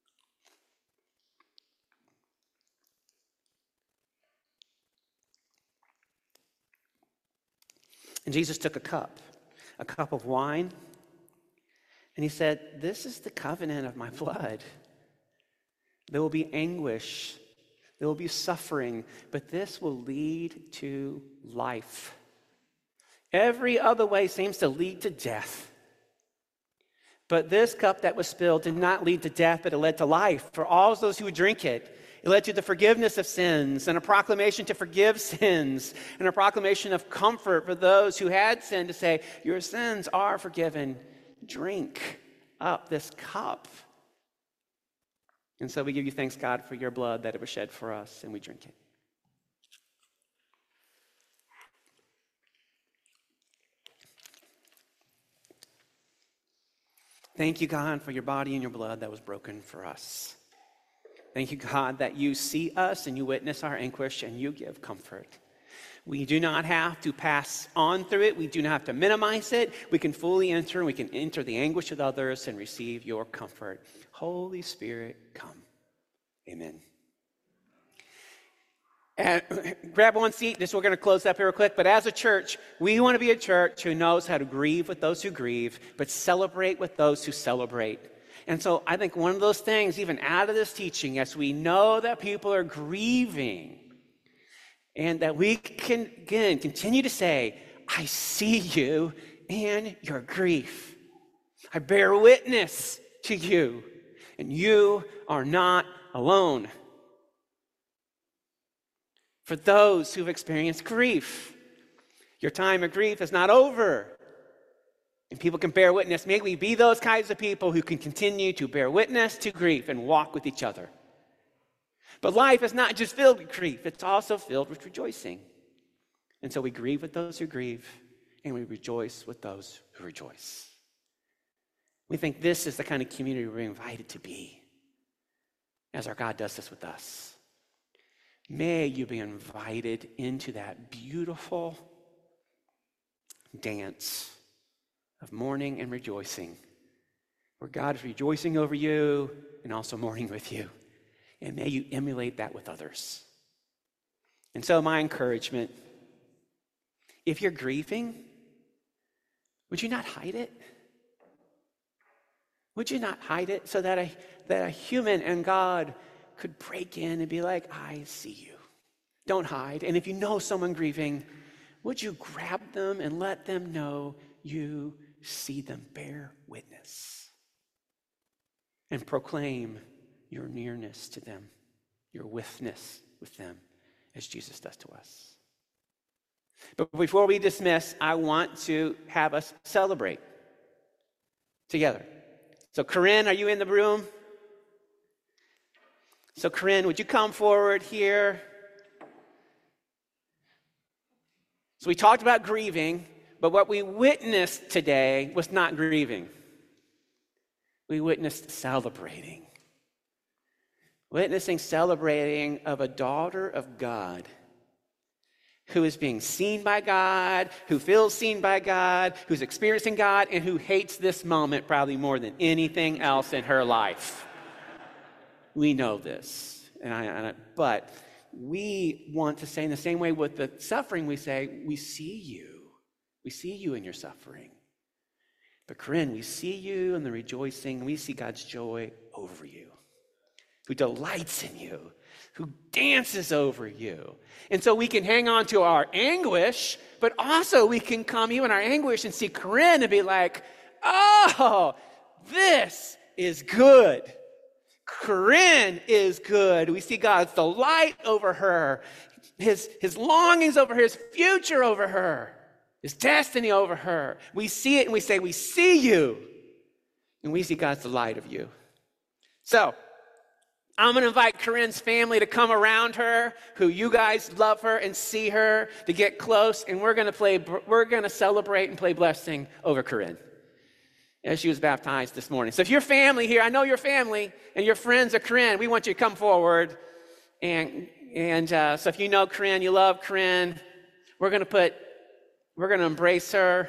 And Jesus took a cup, a cup of wine, and he said, this is the covenant of my blood. There will be anguish, there will be suffering, but this will lead to life. Every other way seems to lead to death. But this cup that was spilled did not lead to death, but it led to life for all those who would drink it. It led to the forgiveness of sins and a proclamation to forgive sins and a proclamation of comfort for those who had sinned to say, your sins are forgiven. Drink up this cup. And so we give you thanks, God, for your blood that it was shed for us, and we drink it. Thank you, God, for your body and your blood that was broken for us. Thank you, God, that you see us and you witness our anguish and you give comfort. We do not have to pass on through it. We do not have to minimize it. We can fully enter and we can enter the anguish of others and receive your comfort. Holy Spirit, come. Amen. And grab one seat. This we're going to close up here real quick. But as a church, we want to be a church who knows how to grieve with those who grieve, but celebrate with those who celebrate. And so I think one of those things, even out of this teaching, as we know that people are grieving, and that we can, again, continue to say, I see you in your grief. I bear witness to you, and you are not alone. For those who've experienced grief, your time of grief is not over. And people can bear witness. May we be those kinds of people who can continue to bear witness to grief and walk with each other. But life is not just filled with grief, it's also filled with rejoicing. And so we grieve with those who grieve, and we rejoice with those who rejoice. We think this is the kind of community we're invited to be, as our God does this with us. May you be invited into that beautiful dance of mourning and rejoicing, where God is rejoicing over you and also mourning with you. And may you emulate that with others. And so my encouragement, if you're grieving, would you not hide it? Would you not hide it so that a, that a human and God could break in and be like, I see you. Don't hide. And if you know someone grieving, would you grab them and let them know you see them? Bear witness and proclaim your nearness to them, your withness with them, as Jesus does to us. But before we dismiss, I want to have us celebrate together. So Corinne, are you in the room? So Corinne, would you come forward here? So we talked about grieving, but what we witnessed today was not grieving. We witnessed celebrating. Witnessing, celebrating of a daughter of God who is being seen by God, who feels seen by God, who's experiencing God, and who hates this moment probably more than anything else in her life. We know this. And I, and I, but we want to say in the same way with the suffering, we say, we see you. We see you in your suffering. But Corinne, we see you in the rejoicing. We see God's joy over you, who delights in you, who dances over you. And so we can hang on to our anguish, but also we can come even in our anguish and see Corinne and be like, oh, this is good. Corinne is good. We see God's delight over her, his, his longings over her, his future over her, his destiny over her. We see it and we say, we see you. And we see God's delight of you. So, I'm going to invite Corinne's family to come around her, who you guys love her and see her, to get close, and we're going to play, we're going to celebrate and play blessing over Corinne as she was baptized this morning. So if your family here, I know your family, and your friends are Corinne, we want you to come forward. And and uh, so if you know Corinne, you love Corinne, we're going to put, we're going to embrace her.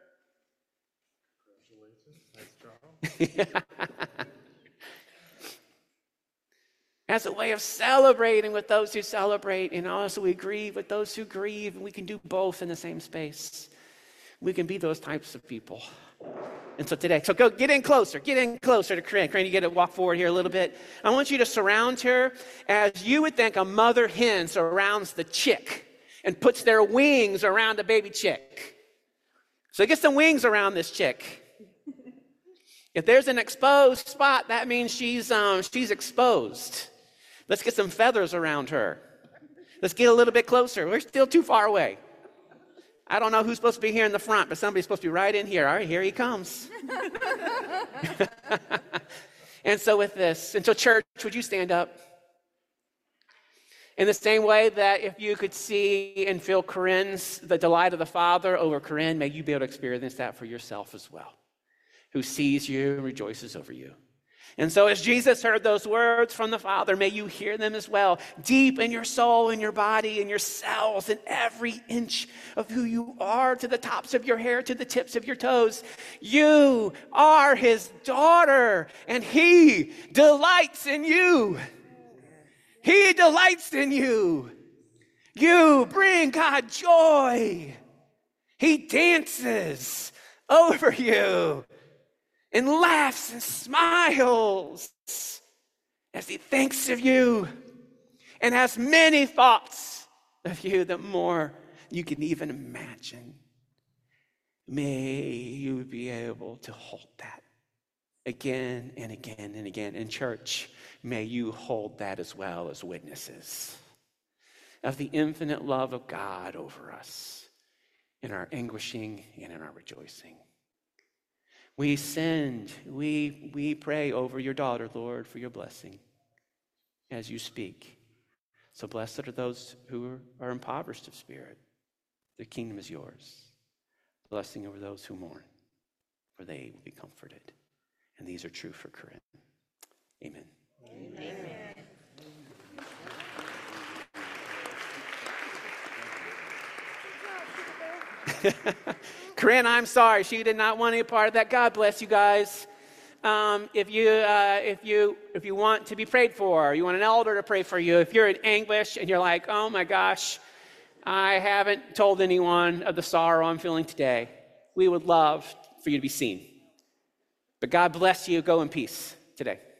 As a way of celebrating with those who celebrate, and also we grieve with those who grieve, and we can do both in the same space. We can be those types of people. And so today, so go get in closer, get in closer to Corinne. Corinne, you get to walk forward here a little bit. I want you to surround her as you would think a mother hen surrounds the chick and puts their wings around a baby chick. So get some wings around this chick. If there's an exposed spot, that means she's um, she's exposed. Let's get some feathers around her. Let's get a little bit closer. We're still too far away. I don't know who's supposed to be here in the front, but somebody's supposed to be right in here. All right, here he comes. And so with this, and so church, would you stand up? In the same way that if you could see and feel Corinne's, the delight of the Father over Corinne, may you be able to experience that for yourself as well, who sees you and rejoices over you. And so as Jesus heard those words from the Father, may you hear them as well, deep in your soul, in your body, in your cells, in every inch of who you are, to the tops of your hair, to the tips of your toes. You are his daughter, and he delights in you. He delights in you. You bring God joy. He dances over you and laughs and smiles as he thinks of you and has many thoughts of you that more you can even imagine. May you be able to hold that again and again and again. In church, may you hold that as well as witnesses of the infinite love of God over us in our anguishing and in our rejoicing. We send, we, we pray over your daughter, Lord, for your blessing as you speak. So blessed are those who are impoverished of spirit. The kingdom is yours. Blessing over those who mourn, for they will be comforted. And these are true for Corinne. Amen. Amen. Corinne, I'm sorry. She did not want any part of that. God bless you guys. Um, if you uh, if you if you want to be prayed for, you want an elder to pray for you. If you're in anguish and you're like, oh my gosh, I haven't told anyone of the sorrow I'm feeling today, we would love for you to be seen. But God bless you. Go in peace today.